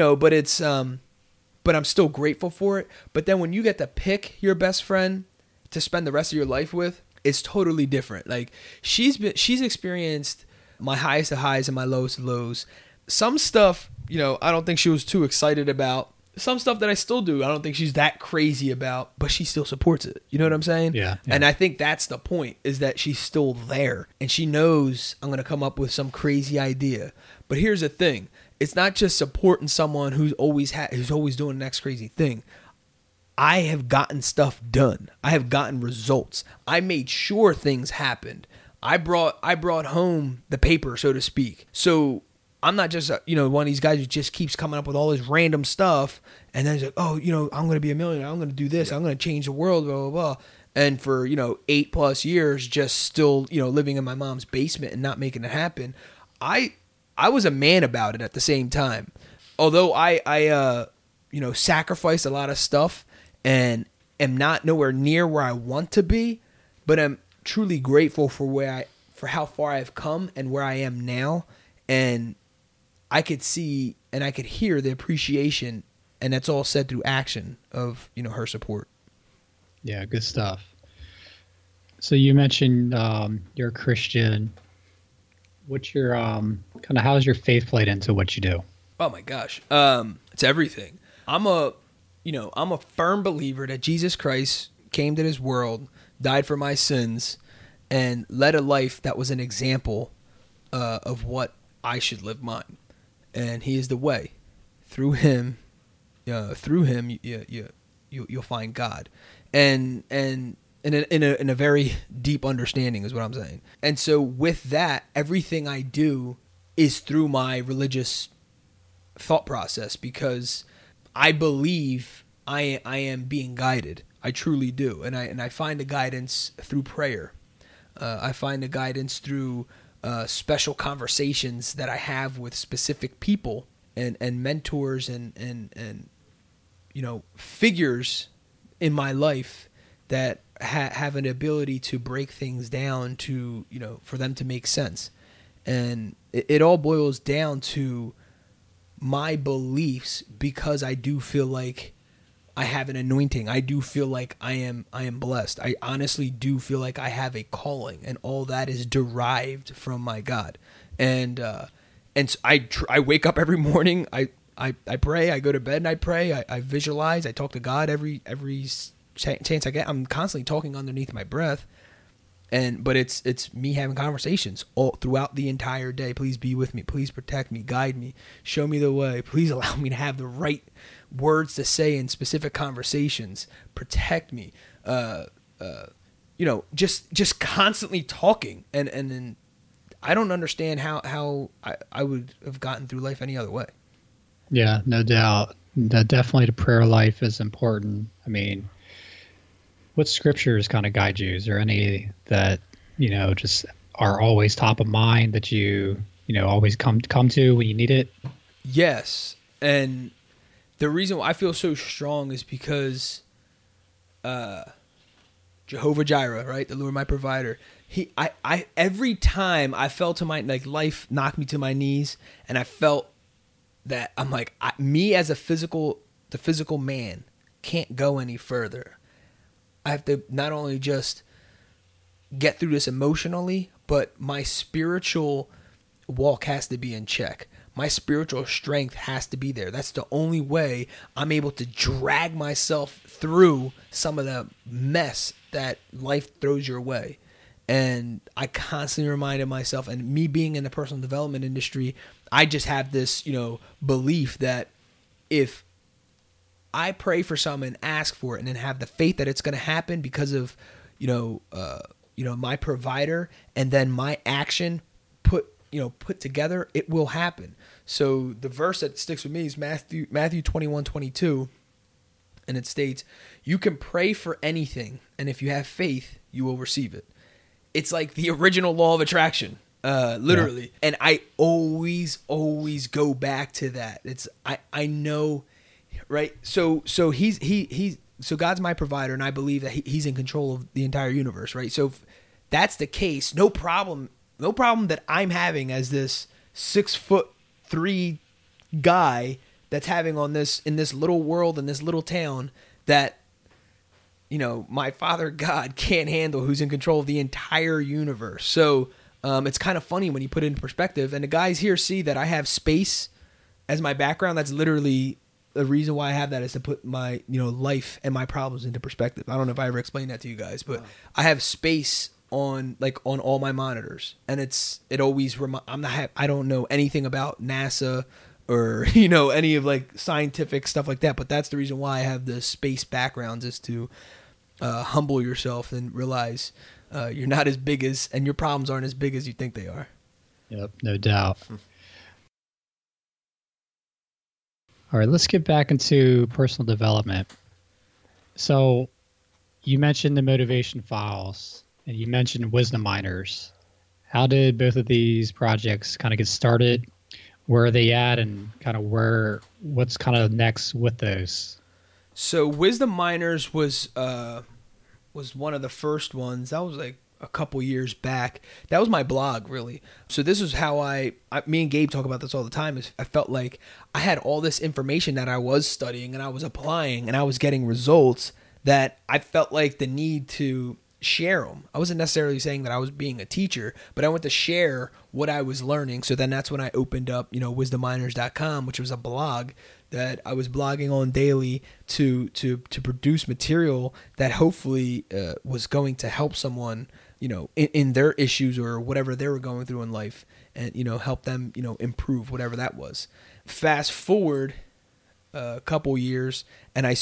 but I'm still grateful for it. But then when you get to pick your best friend to spend the rest of your life with, it's totally different. Like, she's experienced my highest of highs and my lowest of lows. Some stuff, I don't think she was too excited about. some stuff that I still do, I don't think she's that crazy about, but she still supports it. You know what I'm saying? Yeah. And I think that's the point, is that she's still there and she knows I'm going to come up with some crazy idea. But here's the thing. It's not just supporting someone who's always doing the next crazy thing. I have gotten stuff done. I have gotten results. I made sure things happened. I brought home the paper, so to speak. So I'm not just one of these guys who just keeps coming up with all this random stuff and then he's like, oh, I'm going to be a millionaire. I'm going to do this. I'm going to change the world, blah, blah, blah. And for, 8+ years, just still, living in my mom's basement and not making it happen. I was a man about it at the same time. Although I sacrificed a lot of stuff and am not nowhere near where I want to be, but I'm truly grateful for how far I've come and where I am now. And I could see and I could hear the appreciation, and that's all said through action of, her support. Yeah, good stuff. So you mentioned you're a Christian. What's your how's your faith played into what you do? Oh my gosh. It's everything. I'm a firm believer that Jesus Christ came to this world, died for my sins, and led a life that was an example of what I should live mine. And he is the way. Through him, you'll find God, and in a very deep understanding is what I'm saying. And so with that, everything I do is through my religious thought process, because I believe I am being guided. I truly do, and I find the guidance through prayer. I find the guidance through special conversations that I have with specific people and mentors and figures in my life that have an ability to break things down to, for them to make sense. And it all boils down to my beliefs, because I do feel like I have an anointing. I do feel like I am blessed. I honestly do feel like I have a calling, and all that is derived from my God. And so I wake up every morning. I pray. I go to bed and I pray. I visualize. I talk to God every chance I get. I'm constantly talking underneath my breath. But it's me having conversations all throughout the entire day. Please be with me. Please protect me. Guide me. Show me the way. Please allow me to have the right words to say in specific conversations. Protect me. Just constantly talking. And then I don't understand how I would have gotten through life any other way. Yeah, no doubt. Definitely the prayer life is important. I mean, what scriptures kind of guide you? Is there any that, just are always top of mind that you always come to when you need it? Yes. And the reason why I feel so strong is because Jehovah Jireh, right? The Lord, my provider. I every time I fell to my, life knocked me to my knees, and I felt that I'm like, me as the physical man can't go any further. I have to not only just get through this emotionally, but my spiritual walk has to be in check. My spiritual strength has to be there. That's the only way I'm able to drag myself through some of the mess that life throws your way. And I constantly reminded myself, and me being in the personal development industry, I just have this, belief that if I pray for something and ask for it and then have the faith that it's going to happen because of, my provider, and then my action put together, it will happen. So the verse that sticks with me is Matthew 21:22, and it states, "You can pray for anything, and if you have faith, you will receive it." It's like the original law of attraction, literally. Yeah. And I always go back to that. I know. Right. So God's my provider, and I believe that he's in control of the entire universe. Right. So if that's the case, no problem that I'm having as this 6'3" guy that's having in this little world, in this little town, that, my Father God can't handle, who's in control of the entire universe. So it's kind of funny when you put it in perspective, and the guys here see that I have space as my background. That's literally the reason why I have that is to put my, life and my problems into perspective. I don't know if I ever explained that to you guys, but I have space on all my monitors, and it always I don't know anything about NASA or any of like scientific stuff like that, but that's the reason why I have the space backgrounds, is to humble yourself and realize you're not as big as, and your problems aren't as big as you think they are. Yep, no doubt. All right, let's get back into personal development. So you mentioned the motivation files, and you mentioned Wisdom Miners. How did both of these projects kind of get started? Where are they at, and kind of what's kind of next with those? So Wisdom Miners was one of the first ones. That was like a couple years back. That was my blog, really. So this is how me and Gabe talk about this all the time, is I felt like I had all this information that I was studying and I was applying and I was getting results, that I felt like the need to share them. I wasn't necessarily saying that I was being a teacher, but I went to share what I was learning. So then that's when I opened up, wisdomminers.com, which was a blog that I was blogging on daily to produce material that hopefully was going to help someone, in their issues or whatever they were going through in life, and, help them, improve whatever that was. Fast forward a couple years, and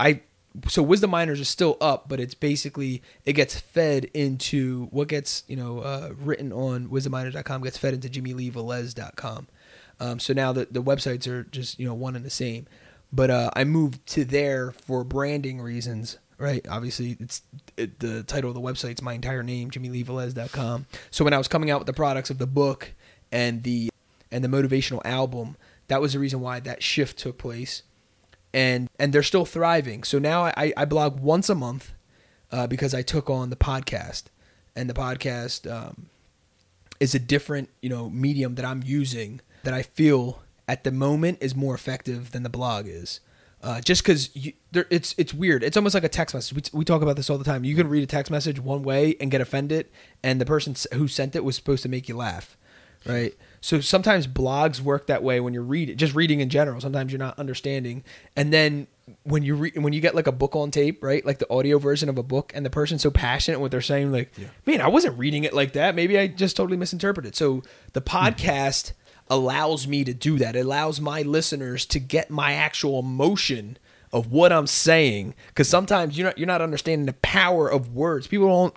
so Wisdom Miners is still up, but it's basically, it gets fed into what gets, written on wisdomminers.com gets fed into jimmyleevelez.com. So now the websites are just, one and the same. But I moved to there for branding reasons, right? Obviously, the title of the website's my entire name, jimmyleevelez.com. So when I was coming out with the products of the book and the motivational album, that was the reason why that shift took place. And they're still thriving. So now I blog once a month because I took on the podcast. And the podcast is a different, medium that I'm using that I feel at the moment is more effective than the blog is. Just because it's weird. It's almost like a text message. We talk about this all the time. You can read a text message one way and get offended, and the person who sent it was supposed to make you laugh, right? So sometimes blogs work that way when you're just reading in general. Sometimes you're not understanding. And then when you get like a book on tape, right? Like the audio version of a book, and the person's so passionate in what they're saying, like, man, I wasn't reading it like that. Maybe I just totally misinterpreted. So the podcast allows me to do that. It allows my listeners to get my actual emotion of what I'm saying. Because sometimes you're not understanding the power of words. People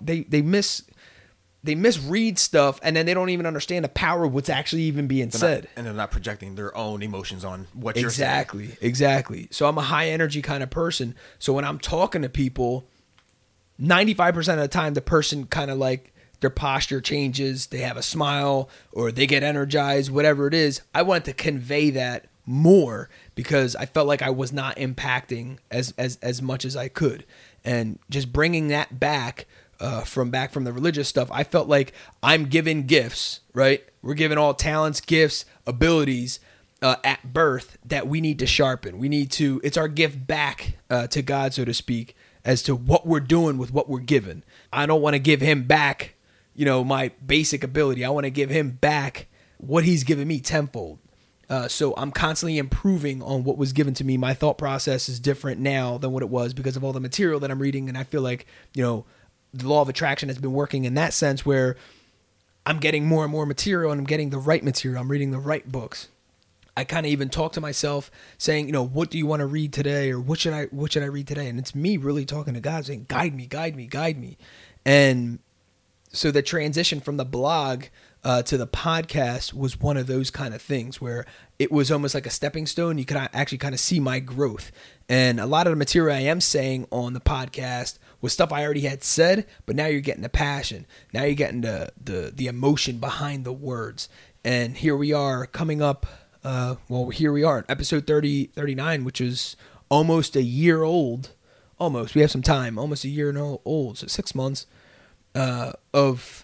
they misread stuff, and then they don't even understand the power of what's actually even being said. And they're not projecting their own emotions on what you're saying. Exactly. So I'm a high energy kind of person. So when I'm talking to people, 95% of the time, the person kind of like their posture changes, they have a smile, or they get energized, whatever it is. I wanted to convey that more because I felt like I was not impacting as much as I could. And just bringing that back from the religious stuff, I felt like I'm given gifts, right? We're given all talents, gifts, abilities at birth that we need to sharpen. It's our gift back to God, so to speak, as to what we're doing with what we're given. I don't want to give him back, my basic ability. I want to give him back what he's given me tenfold. So I'm constantly improving on what was given to me. My thought process is different now than what it was because of all the material that I'm reading. And I feel like, the law of attraction has been working in that sense where I'm getting more and more material, and I'm getting the right material. I'm reading the right books. I kind of even talk to myself saying, what do you want to read today? Or what should I read today? And it's me really talking to God saying, guide me, guide me, guide me. And so the transition from the blog to the podcast was one of those kind of things where it was almost like a stepping stone. You could actually kind of see my growth. And a lot of the material I am saying on the podcast was stuff I already had said, but now you're getting the passion. Now you're getting the emotion behind the words. And here we are coming up. Here we are, episode 39, which is almost a year old. Almost. We have some time. Almost a year old. So 6 months of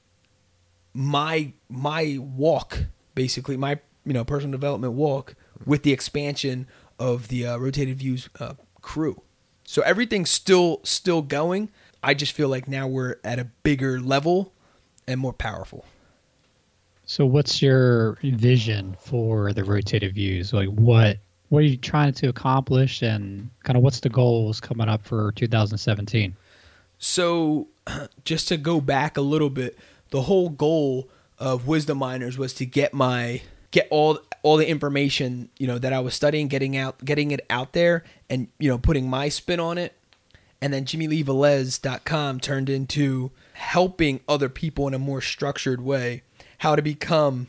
my walk, basically my personal development walk with the expansion of the Rotated Views crew. So everything's still going. I just feel like now we're at a bigger level and more powerful. So what's your vision for the Rotated Views? Like what What are you trying to accomplish, and kind of what's the goals coming up for 2017? So just to go back a little bit, the whole goal of Wisdom Miners was to get all the information, that I was studying, getting it out there, and putting my spin on it. And then JimmyLeeVelez.com turned into helping other people in a more structured way, how to become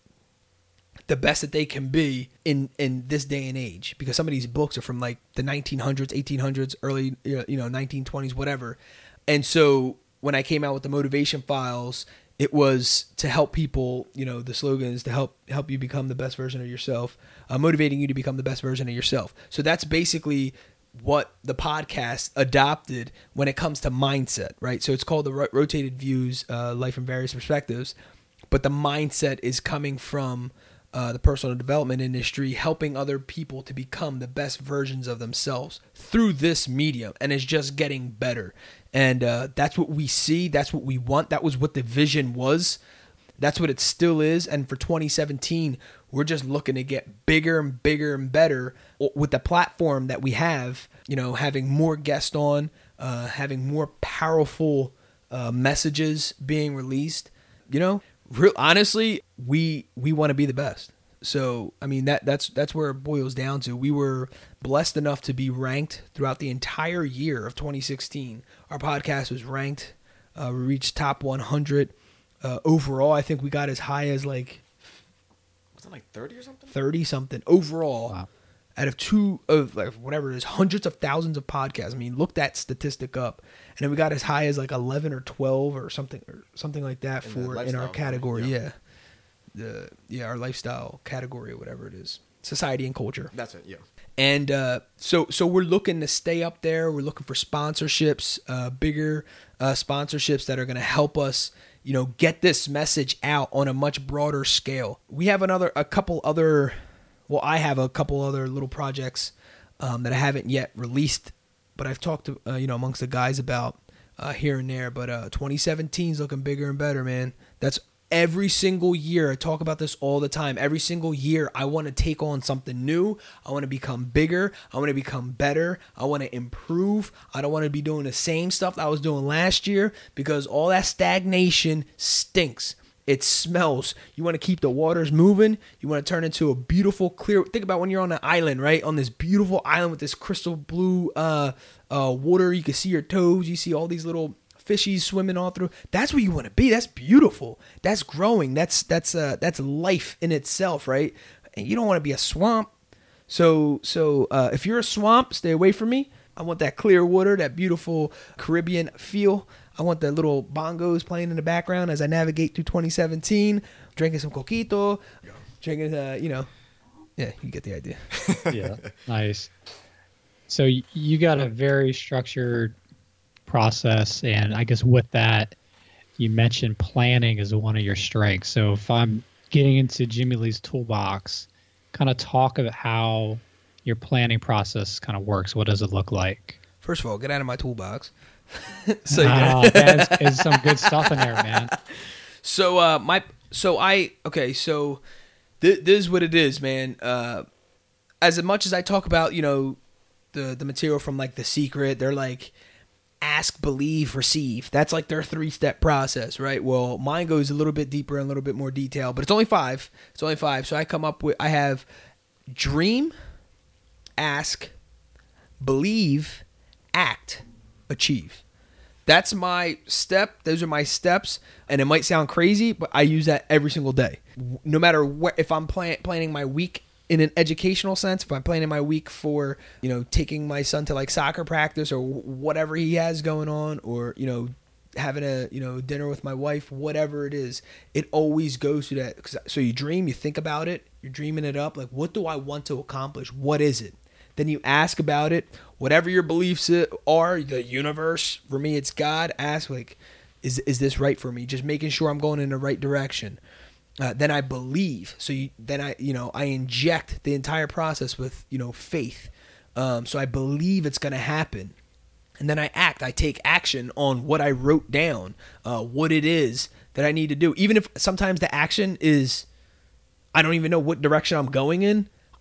the best that they can be in this day and age. Because some of these books are from like the 1900s, 1800s, early 1920s, whatever. And so when I came out with the Motivation Files, it was to help people, the slogan is to help you become the best version of yourself, motivating you to become the best version of yourself. So that's basically what the podcast adopted when it comes to mindset, right? So it's called the Rotated Views, Life from Various Perspectives. But the mindset is coming from the personal development industry, helping other people to become the best versions of themselves through this medium. And it's just getting better. And that's what we see. That's what we want. That was what the vision was. That's what it still is. And for 2017, we're just looking to get bigger and bigger and better with the platform that we have, having more guests on, having more powerful messages being released. Honestly, we want to be the best. So, I mean, that's where it boils down to. We were blessed enough to be ranked throughout the entire year of 2016. Our podcast was ranked. We reached top 100. Overall, I think we got as high as was it like 30 or something? 30 something overall. Wow. Out of whatever it is, hundreds of thousands of podcasts. I mean, look that statistic up. And then we got as high as like 11 or 12 or something like that in our category. Yeah. Our lifestyle category or whatever it is. Society and culture. That's it, yeah. And so we're looking to stay up there. We're looking for sponsorships, bigger sponsorships that are going to help us, get this message out on a much broader scale. We have I have a couple other little projects that I haven't yet released, but I've talked to, amongst the guys about here and there. But 2017 is looking bigger and better, man. That's every single year. I talk about this all the time. Every single year, I want to take on something new. I want to become bigger. I want to become better. I want to improve. I don't want to be doing the same stuff that I was doing last year because all that stagnation stinks. It smells. You want to keep the waters moving. You want to turn into a beautiful, clear. Think about when you're on an island, right? On this beautiful island with this crystal blue water. You can see your toes. You see all these little fishies swimming all through. That's where you want to be. That's beautiful. That's growing. That's life in itself, right? And you don't want to be a swamp. So if you're a swamp, stay away from me. I want that clear water, that beautiful Caribbean feel. I want the little bongos playing in the background as I navigate through 2017, drinking some coquito, drinking, yeah, you get the idea. Yeah, nice. So you got a very structured process, and I guess with that, you mentioned planning as one of your strengths. So if I'm getting into Jimmy Lee's toolbox, kind of talk about how your planning process kind of works. What does it look like? First of all, get out of my toolbox. There's some good stuff in there, man. This is what it is, man. As much as I talk about, the material from like The Secret, they're like ask, believe, receive. That's like their 3-step process, right? Well, mine goes a little bit deeper and a little bit more detail, but it's only 5. So I have dream, ask, believe, act, achieve. That's my step. Those are my steps. And it might sound crazy, but I use that every single day. No matter what, if I'm planning my week in an educational sense, if I'm planning my week for, taking my son to like soccer practice or whatever he has going on, or, having a, dinner with my wife, whatever it is, it always goes to that. So you dream, you think about it, you're dreaming it up. Like, what do I want to accomplish? What is it? Then you ask about it. Whatever your beliefs are, the universe, for me, it's God. Ask, like, is this right for me? Just making sure I'm going in the right direction. Then I believe. So I inject the entire process with, faith. So I believe it's going to happen. And then I act. I take action on what I wrote down, what it is that I need to do. Even if sometimes the action is, I don't even know what direction I'm going in.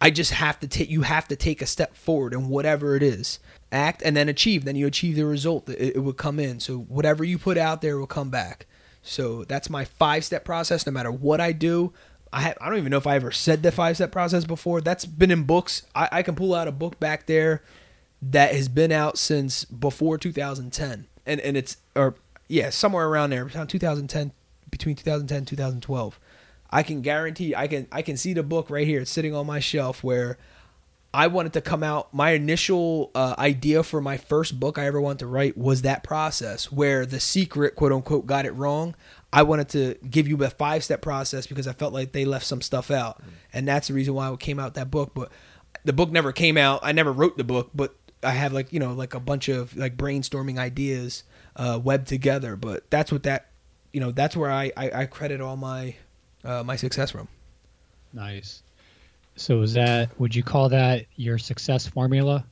I just have to you have to take a step forward in whatever it is. Act and then achieve. Then you achieve the result. It would come in. So whatever you put out there will come back. So that's my 5-step process. No matter what I do, I don't even know if I ever said the 5-step process before. That's been in books. I can pull out a book back there that has been out since before 2010, and it's somewhere around there, around 2010, between 2010 and 2012. I can guarantee I can see the book right here. It's sitting on my shelf where I wanted to come out. My initial idea for my first book I ever wanted to write was that process where The Secret, quote unquote, got it wrong. I wanted to give you a 5-step process because I felt like they left some stuff out. And that's the reason why it came out that book. But the book never came out. I never wrote the book, but I have like a bunch of brainstorming ideas webbed together. But that's what that's where I credit all my my success from. Nice. So would you call that your success formula?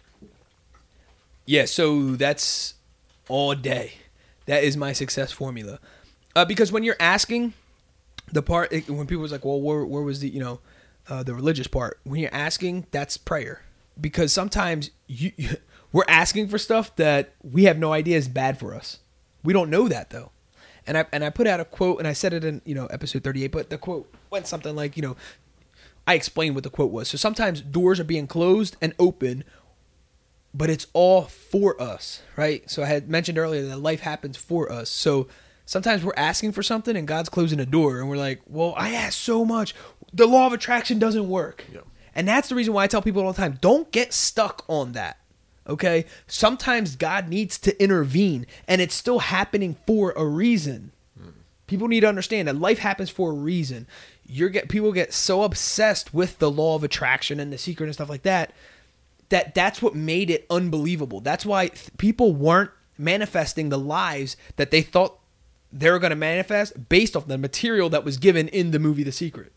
Yeah, so that's all day. That is my success formula. Because when you're asking the part, when people was like, well, where was the, the religious part? When you're asking, that's prayer. Because sometimes we're asking for stuff that we have no idea is bad for us. We don't know that though. And I put out a quote, and I said it in, episode 38, but the quote went something like, I explained what the quote was. So sometimes doors are being closed and open, but it's all for us, right? So I had mentioned earlier that life happens for us. So sometimes we're asking for something and God's closing a door, and we're like, well, I asked so much. The law of attraction doesn't work. Yeah. And that's the reason why I tell people all the time, don't get stuck on that. Okay? Sometimes God needs to intervene, and it's still happening for a reason. People need to understand that life happens for a reason. People get so obsessed with the law of attraction and The Secret and stuff like that, that's what made it unbelievable. That's why people weren't manifesting the lives that they thought they were going to manifest based off the material that was given in the movie The Secret.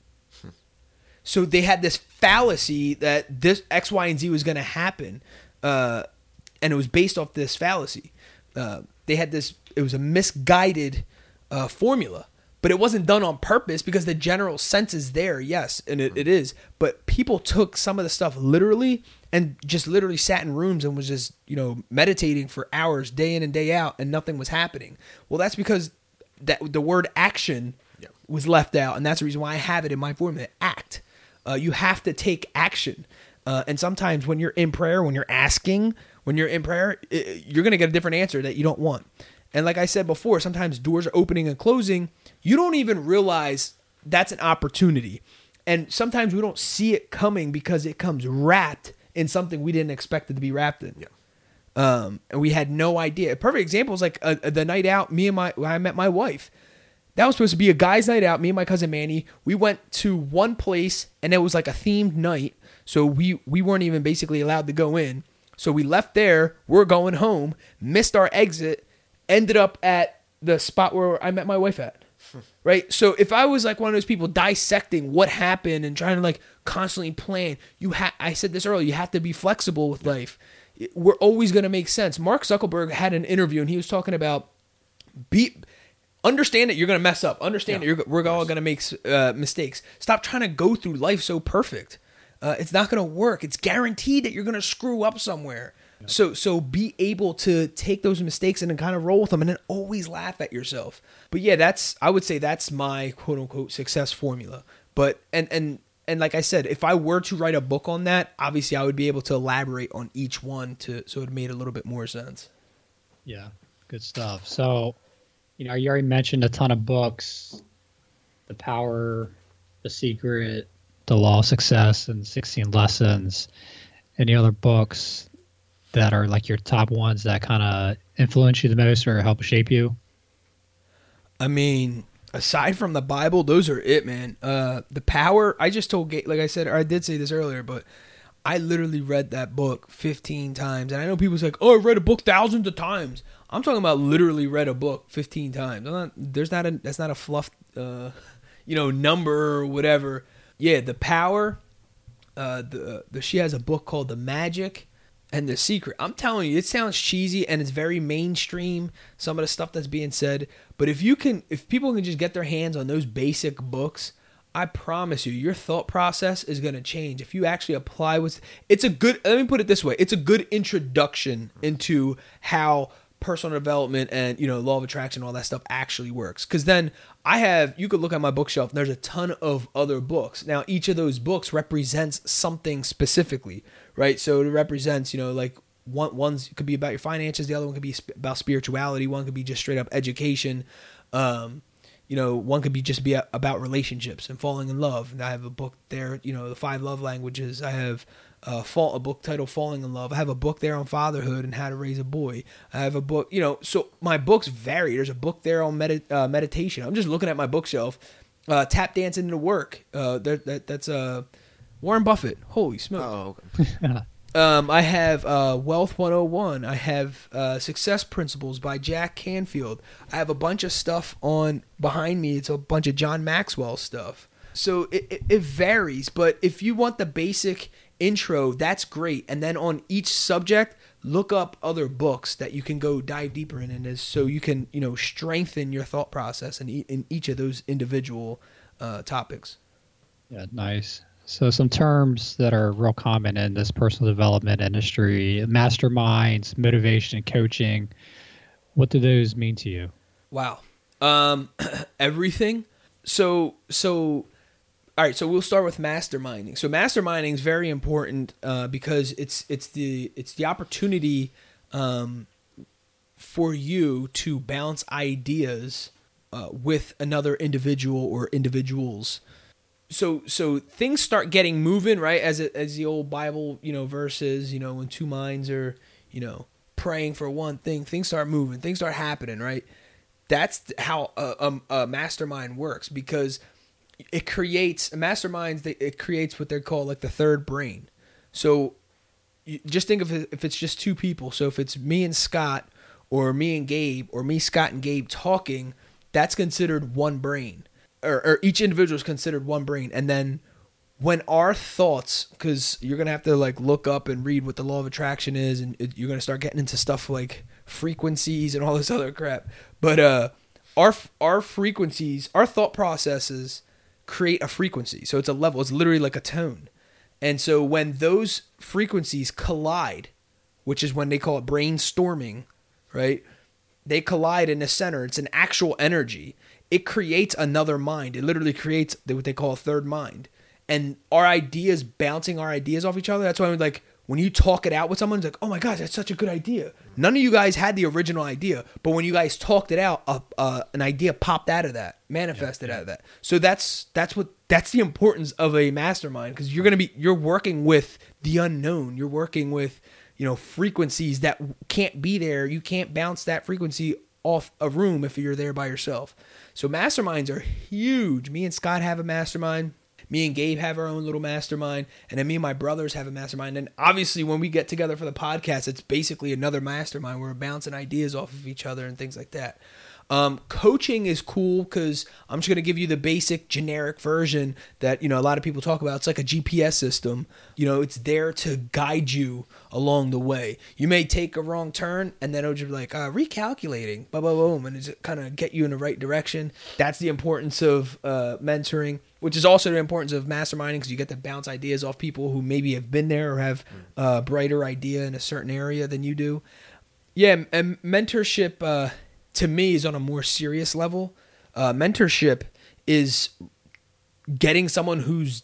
So they had this fallacy that this X, Y, and Z was going to happen, and it was based off this fallacy. It was a misguided formula, but it wasn't done on purpose because the general sense is there, yes, and it is. But people took some of the stuff literally and just literally sat in rooms and was just, meditating for hours, day in and day out, and nothing was happening. Well, that's because the word action was left out, and that's the reason why I have it in my formula. Act. You have to take action. And sometimes when you're in prayer, when you're in prayer, you're going to get a different answer that you don't want. And like I said before, sometimes doors are opening and closing. You don't even realize that's an opportunity. And sometimes we don't see it coming because it comes wrapped in something we didn't expect it to be wrapped in. Yeah. And we had no idea. A perfect example is like the night out, when I met my wife. That was supposed to be a guy's night out. Me and my cousin Manny, we went to one place, and it was like a themed night. So we weren't even basically allowed to go in. So we left there. We're going home. Missed our exit. Ended up at the spot where I met my wife at. Right? So if I was like one of those people dissecting what happened and trying to like constantly plan, I said this earlier, you have to be flexible with life. We're always going to make sense. Mark Zuckerberg had an interview, and he was talking about understand that you're going to mess up. Understand that we're all going to make mistakes. Stop trying to go through life so perfect. It's not going to work. It's guaranteed that you're going to screw up somewhere. Yep. So be able to take those mistakes and then kind of roll with them, and then always laugh at yourself. But yeah, I would say that's my quote unquote success formula. But and like I said, if I were to write a book on that, obviously I would be able to elaborate on each one so it made a little bit more sense. Yeah, good stuff. So, you already mentioned a ton of books, The Power, The Secret, The Law of Success, and 16 Lessons. Any other books that are like your top ones that kind of influence you the most or help shape you? I mean, aside from the Bible, those are it, man. The Power, I just told Gabe, like I said, or I did say this earlier, but I literally read that book 15 times. And I know people's like, oh, I read a book thousands of times. I'm talking about literally read a book 15 times. That's not a fluff, number or whatever. Yeah, The Power. She has a book called The Magic and The Secret. I'm telling you, it sounds cheesy and it's very mainstream, some of the stuff that's being said. But if people can just get their hands on those basic books, I promise you, your thought process is going to change if you actually apply what's. It's a good. Let me put it this way: it's a good introduction into how personal development and law of attraction, all that stuff actually works. Because then you could look at my bookshelf. And there's a ton of other books. Now, each of those books represents something specifically, right? So it represents, like one's could be about your finances, the other one could be about spirituality, one could be just straight up education. One could be about relationships and falling in love. And I have a book there, the 5 love languages. I have a book titled Falling in Love. I have a book there on fatherhood and how to raise a boy. I have a book, so my books vary. There's a book there on meditation. I'm just looking at my bookshelf. Tap Dancing into Work. That's Warren Buffett. Holy smoke. Oh, okay. I have Wealth 101. I have Success Principles by Jack Canfield. I have a bunch of stuff on behind me. It's a bunch of John Maxwell stuff. So it varies, but if you want the basic intro, that's great. And then on each subject, look up other books that you can go dive deeper in, so you can strengthen your thought process in each of those individual topics. Yeah, nice. So some terms that are real common in this personal development industry: masterminds, motivation, coaching. What do those mean to you? Wow. Everything. So all right, so we'll start with masterminding. So masterminding is very important because it's the opportunity for you to bounce ideas with another individual or individuals. So things start getting moving, right? As the old Bible, verses, when two minds are, praying for one thing, things start moving, things start happening, right? That's how a mastermind works, because it creates it creates what they're called like the third brain. So just think of it, if it's just two people. So if it's me and Scott, or me and Gabe, or me, Scott, and Gabe talking, that's considered one brain. Or each individual is considered one brain. And then when our thoughts, because you're going to have to like look up and read what the law of attraction is, and you're going to start getting into stuff like frequencies and all this other crap. But our frequencies, our thought processes create a frequency. So it's a level. It's literally like a tone. And so when those frequencies collide, which is when they call it brainstorming, right? They collide in the center. It's an actual energy. It creates another mind. It literally creates what they call a third mind. And our ideas, bouncing our ideas off each other. That's why when you talk it out with someone, it's like, oh my gosh, that's such a good idea. None of you guys had the original idea, but when you guys talked it out, an idea popped out of that, manifested out of that. So that's the importance of a mastermind, because you're working with the unknown. You're working with, frequencies that can't be there. You can't bounce that frequency off a room if you're there by yourself. So masterminds are huge. Me and Scott have a mastermind. Me and Gabe have our own little mastermind. And then me and my brothers have a mastermind. And obviously when we get together for the podcast, it's basically another mastermind. We're bouncing ideas off of each other and things like that. Coaching is cool because I'm just going to give you the basic generic version that, a lot of people talk about. It's like a GPS system. It's there to guide you along the way. You may take a wrong turn and then it'll just be like recalculating, boom, boom, boom, and it's kind of get you in the right direction. That's the importance of mentoring, which is also the importance of masterminding, because you get to bounce ideas off people who maybe have been there or have a brighter idea in a certain area than you do. Yeah, and mentorship to me is on a more serious level. Mentorship is getting someone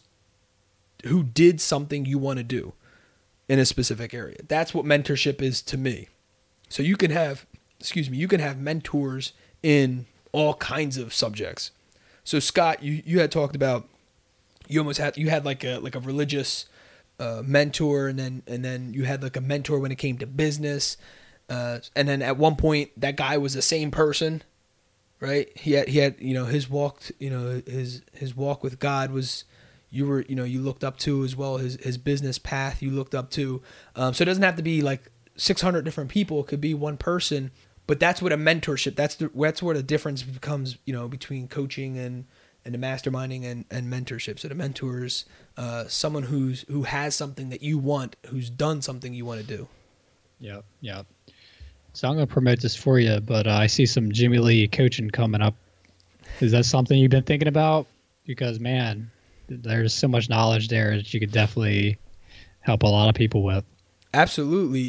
who did something you want to do in a specific area. That's what mentorship is to me. So you can have mentors in all kinds of subjects. So Scott, you had talked about you had like a religious mentor, and then you had like a mentor when it came to business. And then at one point that guy was the same person, right? He had his walk, his walk with God was, you looked up to as well, his business path you looked up to. So it doesn't have to be like 600 different people. It could be one person, but that's what a mentorship, that's where the difference becomes, between coaching and the masterminding and mentorship. So the mentor is someone who has something that you want, who's done something you want to do. Yeah. So I'm going to promote this for you, but I see some Jimmy Lee coaching coming up. Is that something you've been thinking about? because, man, there's so much knowledge there that you could definitely help a lot of people with. Absolutely.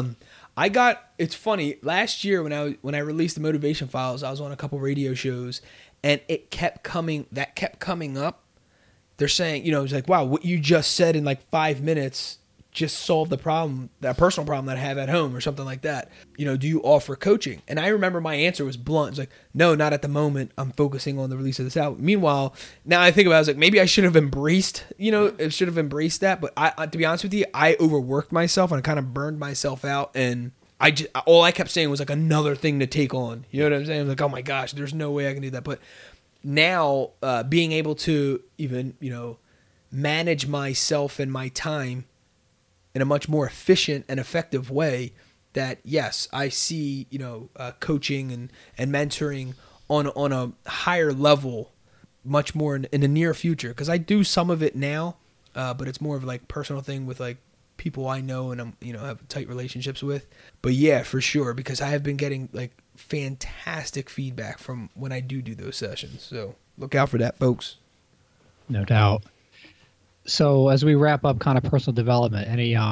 It's funny, last year when I released the Motivation Files, I was on a couple radio shows, and that kept coming up. They're saying, it's like, wow, what you just said in like 5 minutes just solved the problem, that personal problem that I have at home or something like that. Do you offer coaching? And I remember my answer was blunt. It's like, no, not at the moment. I'm focusing on the release of this album. Meanwhile, now I think about it, I was like, maybe I should have embraced that. But I to be honest with you, I overworked myself and I kind of burned myself out. And all I kept saying was like another thing to take on. You know what I'm saying? I was like, oh my gosh, there's no way I can do that. But now being able to even, manage myself and my time in a much more efficient and effective way, that yes, I see, coaching and mentoring on a higher level, much more in the near future. Because I do some of it now, but it's more of like personal thing with like people I know and I'm, have tight relationships with. But yeah, for sure, because I have been getting like fantastic feedback from when I do those sessions. So look out for that, folks. No doubt. So as we wrap up kind of personal development,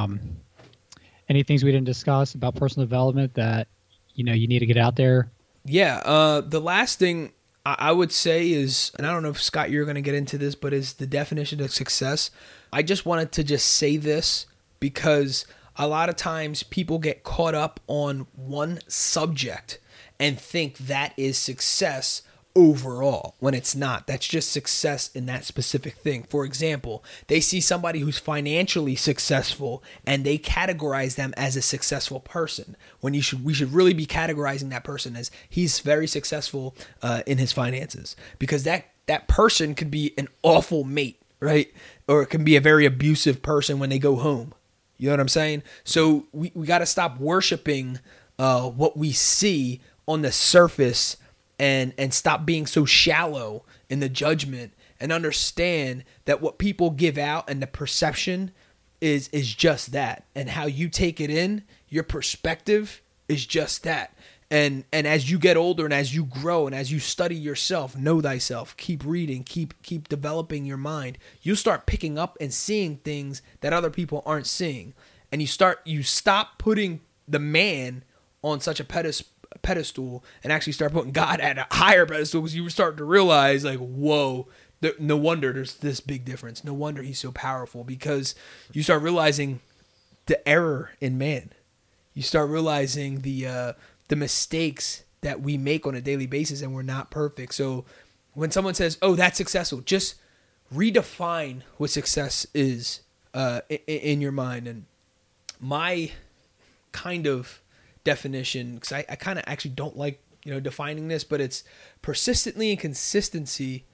any things we didn't discuss about personal development that, you need to get out there? Yeah. The last thing I would say is, and I don't know if Scott, you're going to get into this, but is the definition of success. I just wanted to just say this because a lot of times people get caught up on one subject and think that is success overall, when it's not. That's just success in that specific thing. For example, they see somebody who's financially successful and they categorize them as a successful person, when we should really be categorizing that person as he's very successful in his finances, because that person could be an awful mate, right? Or it can be a very abusive person when they go home. You know what I'm saying? So we got to stop worshiping what we see on the surface and stop being so shallow in the judgment, and understand that what people give out and the perception is just that, and how you take it in, your perspective is just that. And as you get older and as you grow and as you study yourself, know thyself, keep reading, keep developing your mind, you'll start picking up and seeing things that other people aren't seeing. And you stop putting the man on such a pedestal and actually start putting God at a higher pedestal, because you start to realize like, whoa, no wonder there's this big difference. No wonder he's so powerful, because you start realizing the error in man. You start realizing the mistakes that we make on a daily basis, and we're not perfect. So when someone says, oh, that's successful, just redefine what success is in your mind. And my kind of definition, because I kind of actually don't like defining this, but it's persistently and consistently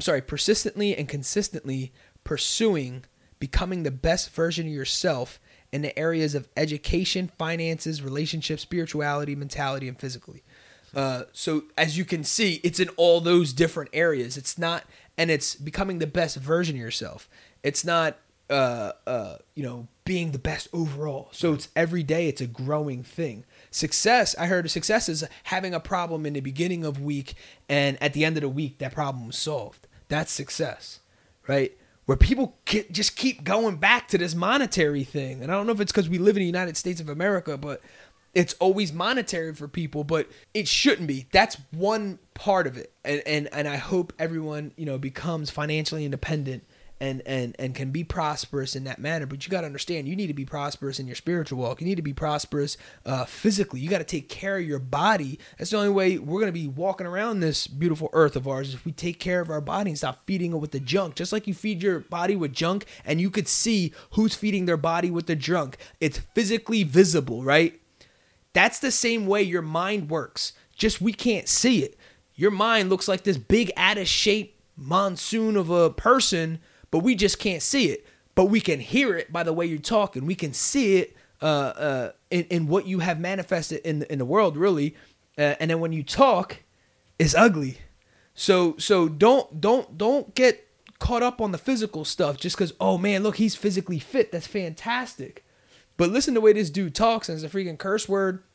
pursuing becoming the best version of yourself in the areas of education, finances, relationships, spirituality, mentality, and physically. So as you can see, it's in all those different areas. It's not, and it's becoming the best version of yourself. It's not being the best overall. So it's every day, it's a growing thing. I heard success is having a problem in the beginning of week, and at the end of the week, that problem was solved. That's success, right? Where people just keep going back to this monetary thing. And I don't know if it's because we live in the United States of America, but it's always monetary for people, but it shouldn't be. That's one part of it. And I hope everyone, becomes financially independent and can be prosperous in that manner. But you got to understand, you need to be prosperous in your spiritual walk. You need to be prosperous physically. You got to take care of your body. That's the only way we're going to be walking around this beautiful earth of ours, if we take care of our body and stop feeding it with the junk. Just like you feed your body with junk, and you could see who's feeding their body with the junk. It's physically visible, right? That's the same way your mind works. Just we can't see it. Your mind looks like this big out of shape monsoon of a person, but we just can't see it. But we can hear it by the way you're talking. We can see it in what you have manifested in the world, really. And then when you talk, it's ugly. So don't get caught up on the physical stuff just because, oh man, look, he's physically fit. That's fantastic. But listen to the way this dude talks, and it's a freaking curse word.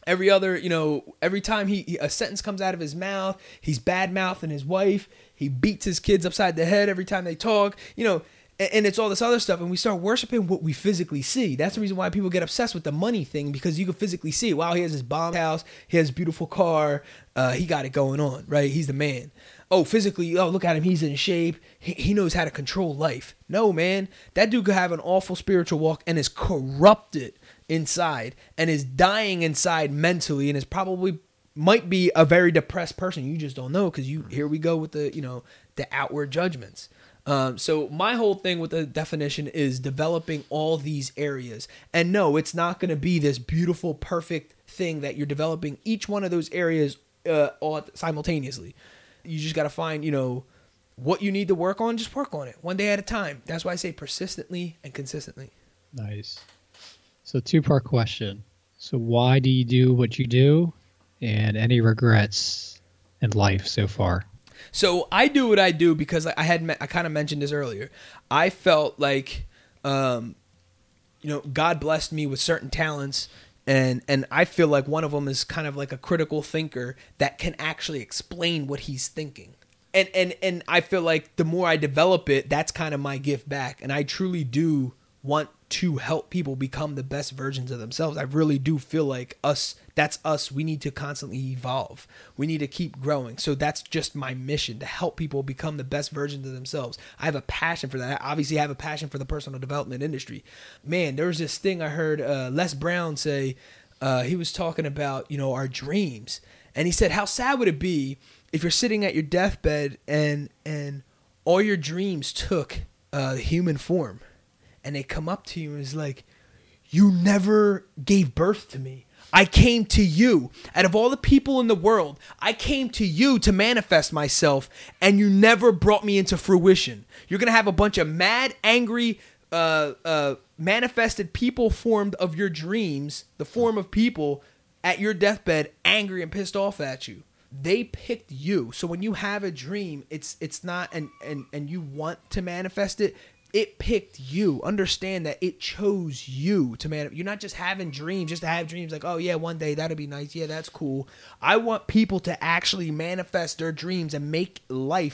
Every other, every time a sentence comes out of his mouth, he's bad-mouthing his wife. He beats his kids upside the head every time they talk, and it's all this other stuff. And we start worshiping what we physically see. That's the reason why people get obsessed with the money thing, because you can physically see, wow, he has his bomb house, he has a beautiful car, he got it going on, right? He's the man. Oh, physically, look at him, he's in shape, he knows how to control life. No, man, that dude could have an awful spiritual walk and is corrupted inside and is dying inside mentally, and is probably might be a very depressed person. You just don't know, because here we go with the outward judgments. So my whole thing with the definition is developing all these areas. And no, it's not going to be this beautiful, perfect thing that you're developing each one of those areas all simultaneously. You just got to find, what you need to work on. Just work on it one day at a time. That's why I say persistently and consistently. Nice. So 2-part question. So why do you do what you do, and any regrets in life so far? So I do what I do because I kind of mentioned this earlier. I felt like, God blessed me with certain talents, and I feel like one of them is kind of like a critical thinker that can actually explain what he's thinking. And I feel like the more I develop it, that's kind of my gift back. And I truly do want to help people become the best versions of themselves. I really do feel like that's us. We need to constantly evolve. We need to keep growing. So that's just my mission, to help people become the best versions of themselves. I have a passion for that. I obviously have a passion for the personal development industry. Man, there was this thing I heard Les Brown say. He was talking about, our dreams. And he said, how sad would it be if you're sitting at your deathbed and all your dreams took human form? And they come up to you and is like, you never gave birth to me. I came to you. Out of all the people in the world, I came to you to manifest myself, and you never brought me into fruition. You're going to have a bunch of mad, angry, manifested people formed of your dreams, the form of people at your deathbed, angry and pissed off at you. They picked you. So when you have a dream, it's not, and you want to manifest it, it picked you. Understand that it chose you to manifest. You're not just having dreams just to have dreams like, oh yeah, one day that'll be nice. Yeah, that's cool. I want people to actually manifest their dreams and make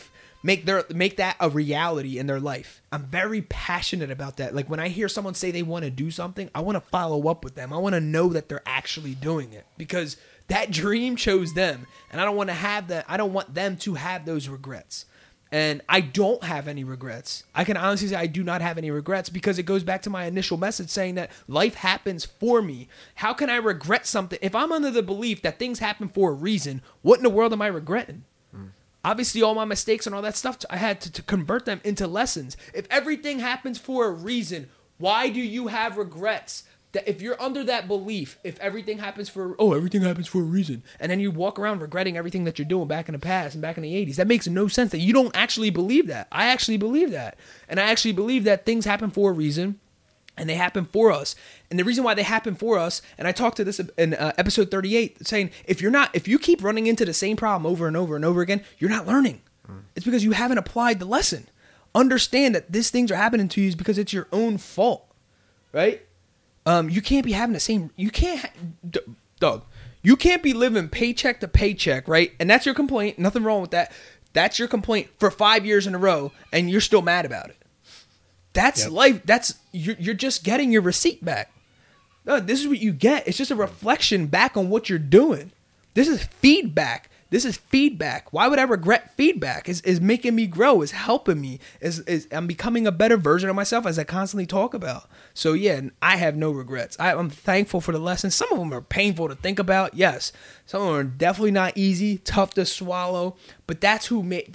that a reality in their life. I'm very passionate about that. Like when I hear someone say they want to do something, I want to follow up with them. I want to know that they're actually doing it, because that dream chose them, and I don't want to have that. I don't want them to have those regrets. And I don't have any regrets. I can honestly say I do not have any regrets, because it goes back to my initial message saying that life happens for me. How can I regret something? If I'm under the belief that things happen for a reason, what in the world am I regretting? Obviously, all my mistakes and all that stuff, I had to convert them into lessons. If everything happens for a reason, why do you have regrets? That if you're under that belief, if everything happens for a reason, and then you walk around regretting everything that you're doing back in the past and back in the 80s, that makes no sense. That you don't actually believe that. I actually believe that. And I actually believe that things happen for a reason, and they happen for us. And the reason why they happen for us, and I talked to this in episode 38, saying if you keep running into the same problem over and over and over again, you're not learning. It's because you haven't applied the lesson. Understand that these things are happening to you is because it's your own fault, right? You can't be having the same. You can't, Doug. You can't be living paycheck to paycheck, right? And that's your complaint. Nothing wrong with that. That's your complaint for 5 years in a row, and you're still mad about it. That's life. That's you're just getting your receipt back. No, this is what you get. It's just a reflection back on what you're doing. This is feedback. This is feedback. Why would I regret feedback? Is making me grow, is helping me, is I'm becoming a better version of myself, as I constantly talk about. So yeah, I have no regrets. I'm thankful for the lessons. Some of them are painful to think about. Yes. Some of them are definitely not easy, tough to swallow, but that's who made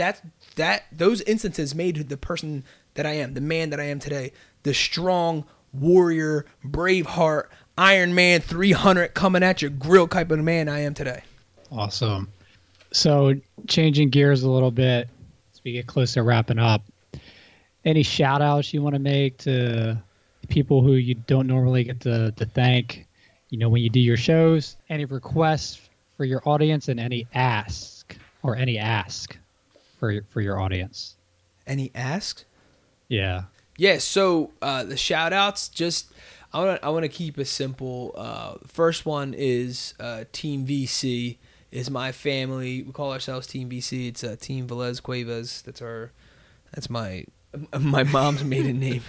those instances made the person that I am, the man that I am today, the strong warrior, brave heart, Iron Man 300 coming at your grill type of man I am today. Awesome. So changing gears a little bit as we get close to wrapping up, any shout outs you want to make to people who you don't normally get to thank, when you do your shows, any requests for your audience, and any ask for your audience? Any asks? Yeah. Yeah. So the shout outs, I want to keep it simple. First one is Team VC is my family. We call ourselves Team VC. It's Team Velez Cuevas. That's my mom's maiden name.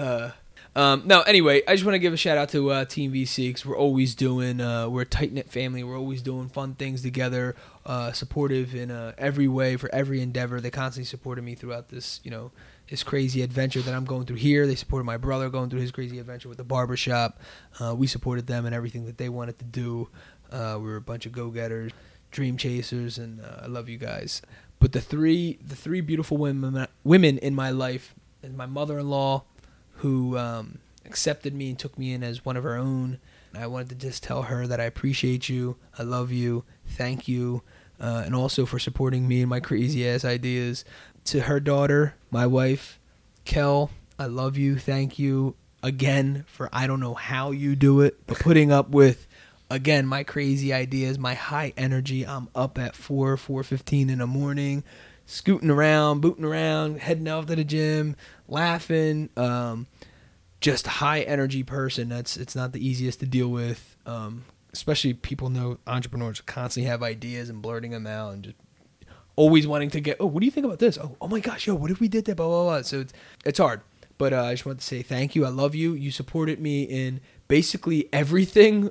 No, anyway, I just want to give a shout out to Team VC because we're always doing, we're a tight-knit family. We're always doing fun things together, supportive in every way for every endeavor. They constantly supported me throughout this, this crazy adventure that I'm going through here. They supported my brother going through his crazy adventure with the barbershop. We supported them in everything that they wanted to do. We were a bunch of go-getters, dream chasers, and I love you guys. But the three beautiful women in my life is my mother-in-law, who accepted me and took me in as one of her own. I wanted to just tell her that I appreciate you, I love you, thank you, and also for supporting me and my crazy-ass ideas. To her daughter, my wife, Kel, I love you, thank you, again, for I don't know how you do it, but putting up with, again, my crazy ideas, my high energy. I'm up at 4:15 in the morning, scooting around, booting around, heading out to the gym, laughing, just high energy person. It's not the easiest to deal with, especially people know entrepreneurs constantly have ideas and blurting them out and just always wanting to get, what do you think about this? Oh my gosh, what if we did that, blah, blah, blah. So it's hard, but I just want to say thank you. I love you. You supported me in basically everything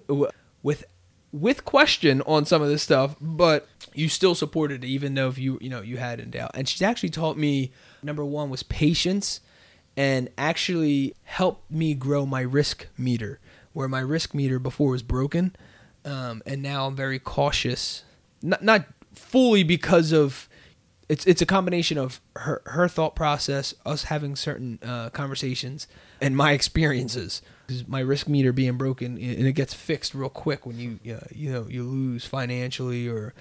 with question on some of this stuff, but you still supported it, even though if you had in doubt. And she's actually taught me, number one was patience, and actually helped me grow my risk meter, where my risk meter before was broken, and now I'm very cautious. Not fully because of it's a combination of her thought process, us having certain conversations, and my experiences. My risk meter being broken, and it gets fixed real quick when you lose financially or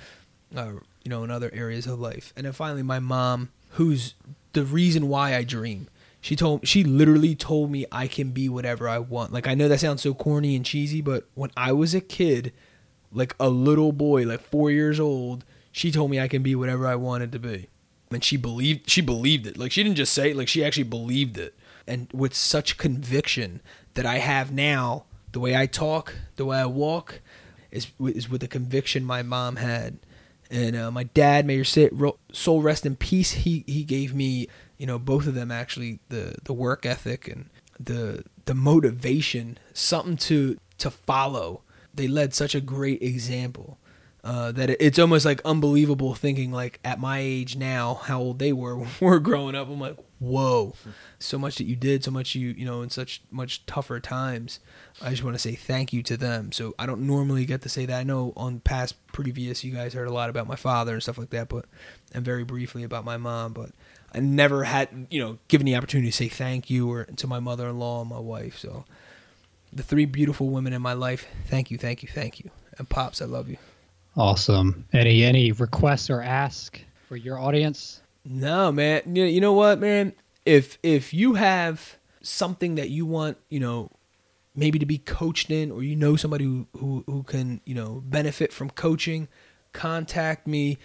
in other areas of life. And then finally, my mom, who's the reason why I dream. She literally told me I can be whatever I want. Like, I know that sounds so corny and cheesy, but when I was a kid, like a little boy, like 4 years old, she told me I can be whatever I wanted to be. And she believed it. Like, she didn't just say it, like she actually believed it. And with such conviction that I have now, the way I talk, the way I walk, is with the conviction my mom had. And my dad, may your soul rest in peace, he gave me, both of them actually, the work ethic and the motivation, something to follow. They led such a great example that it's almost like unbelievable thinking, like, at my age now, how old they were when we were growing up. I'm like, whoa, so much that you did, so much in such much tougher times. I just want to say thank you to them. So I don't normally get to say that. I know on past previous, you guys heard a lot about my father and stuff like that, and very briefly about my mom, but I never had, given the opportunity to say thank you or to my mother-in-law and my wife. So the three beautiful women in my life, thank you, thank you, thank you. And Pops, I love you. Awesome. Any requests or ask for your audience? No, man. You know what, man? If you have something that you want, maybe to be coached in, or somebody who can, benefit from coaching, contact me,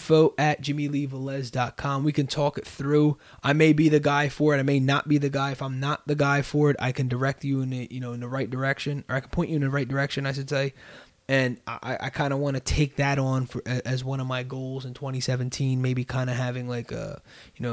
info@jimmyleevelez.com. We can talk it through. I may be the guy for it. I may not be the guy. If I'm not the guy for it, I can direct you in the right direction, or I can point you in the right direction, I should say. And I kind of want to take that on as one of my goals in 2017, maybe kind of having like a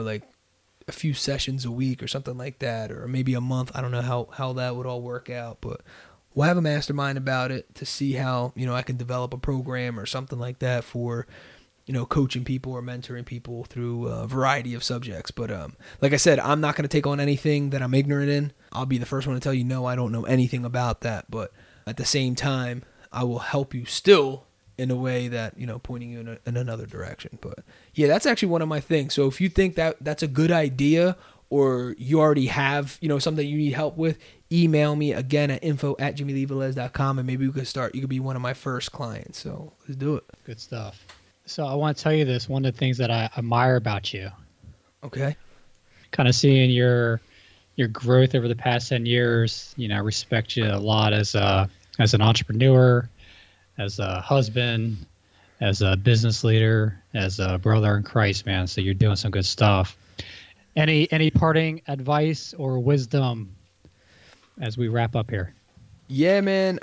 few sessions a week or something like that, or maybe a month. I don't know how that would all work out, but we'll have a mastermind about it to see how, I can develop a program or something like that for, coaching people or mentoring people through a variety of subjects. But like I said, I'm not going to take on anything that I'm ignorant in. I'll be the first one to tell you, no, I don't know anything about that. But at the same time, I will help you still in a way that, pointing you in another direction. But yeah, that's actually one of my things. So if you think that that's a good idea, or you already have, something you need help with, email me again at info@jimmyleevelez.com, and maybe we could start. You could be one of my first clients. So let's do it. Good stuff. So I want to tell you this, one of the things that I admire about you. Okay. Kind of seeing your growth over the past 10 years, I respect you a lot as an entrepreneur, as a husband, as a business leader, as a brother in Christ, man. So you're doing some good stuff. Any parting advice or wisdom as we wrap up here? Yeah, man.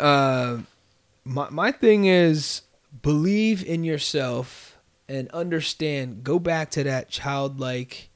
My thing is believe in yourself and understand. Go back to that childlike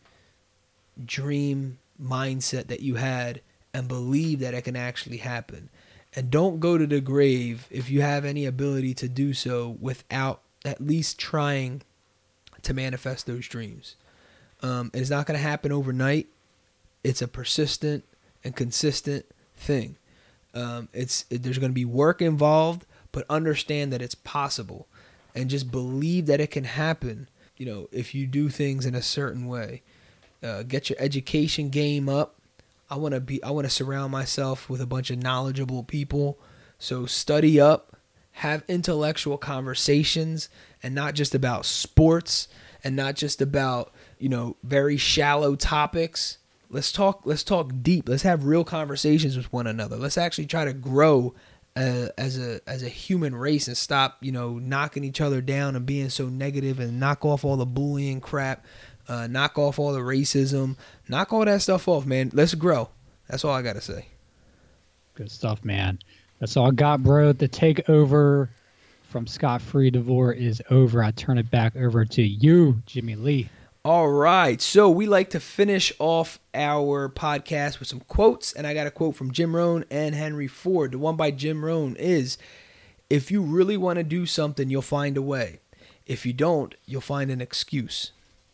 dream mindset that you had and believe that it can actually happen. And don't go to the grave if you have any ability to do so without at least trying to manifest those dreams. It's not going to happen overnight. It's a persistent and consistent thing. There's going to be work involved, but understand that it's possible and just believe that it can happen. You know, if you do things in a certain way, get your education game up. I want to surround myself with a bunch of knowledgeable people. So study up, have intellectual conversations, and not just about sports and not just about, very shallow topics. Let's talk deep. Let's have real conversations with one another. Let's actually try to grow as a human race and stop, knocking each other down and being so negative, and knock off all the bullying crap, knock off all the racism, knock all that stuff off, man. Let's grow. That's all I got to say. Good stuff, man. That's all I got, bro. The takeover from Scott Free DeVore is over. I turn it back over to you, Jimmy Lee. All right, so we like to finish off our podcast with some quotes, and I got a quote from Jim Rohn and Henry Ford. The one by Jim Rohn is, if you really want to do something, you'll find a way. If you don't, you'll find an excuse.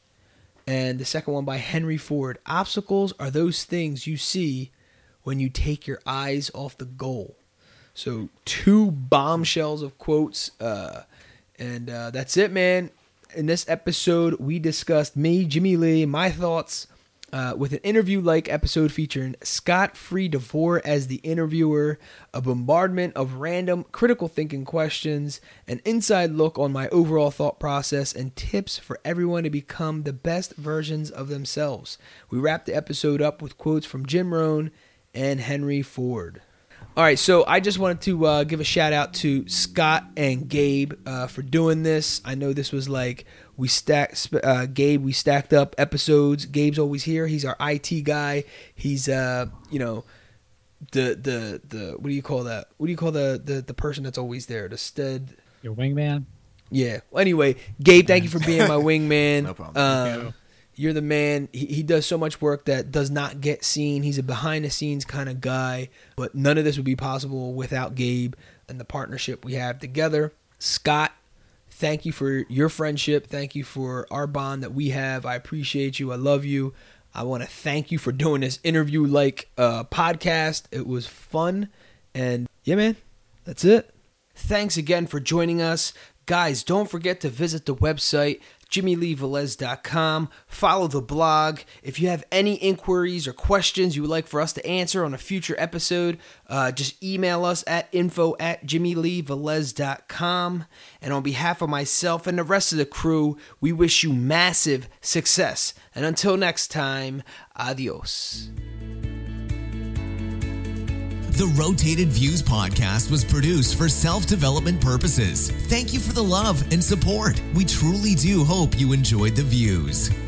And the second one by Henry Ford, obstacles are those things you see when you take your eyes off the goal. So 2 bombshells of quotes, and that's it, man. In this episode, we discussed me, Jimmy Lee, my thoughts with an interview-like episode featuring Scott Free DeVore as the interviewer, a bombardment of random critical thinking questions, an inside look on my overall thought process, and tips for everyone to become the best versions of themselves. We wrapped the episode up with quotes from Jim Rohn and Henry Ford. All right, so I just wanted to give a shout out to Scott and Gabe for doing this. I know this was like we stacked up episodes. Gabe's always here. He's our IT guy. He's the what do you call that? What do you call the person that's always there? Your wingman? Yeah. Well, anyway, Gabe, thank you for being my wingman. No problem. You're the man. He does so much work that does not get seen. He's a behind-the-scenes kind of guy, but none of this would be possible without Gabe and the partnership we have together. Scott, thank you for your friendship. Thank you for our bond that we have. I appreciate you. I love you. I want to thank you for doing this interview-like podcast. It was fun. And yeah, man, that's it. Thanks again for joining us. Guys, don't forget to visit the website, JimmyLeeVelez.com. Follow the blog. If you have any inquiries or questions you would like for us to answer on a future episode, just email us at info@JimmyLeeVelez.com. And on behalf of myself and the rest of the crew, we wish you massive success. And until next time, adios. The Rotated Views podcast was produced for self-development purposes. Thank you for the love and support. We truly do hope you enjoyed the views.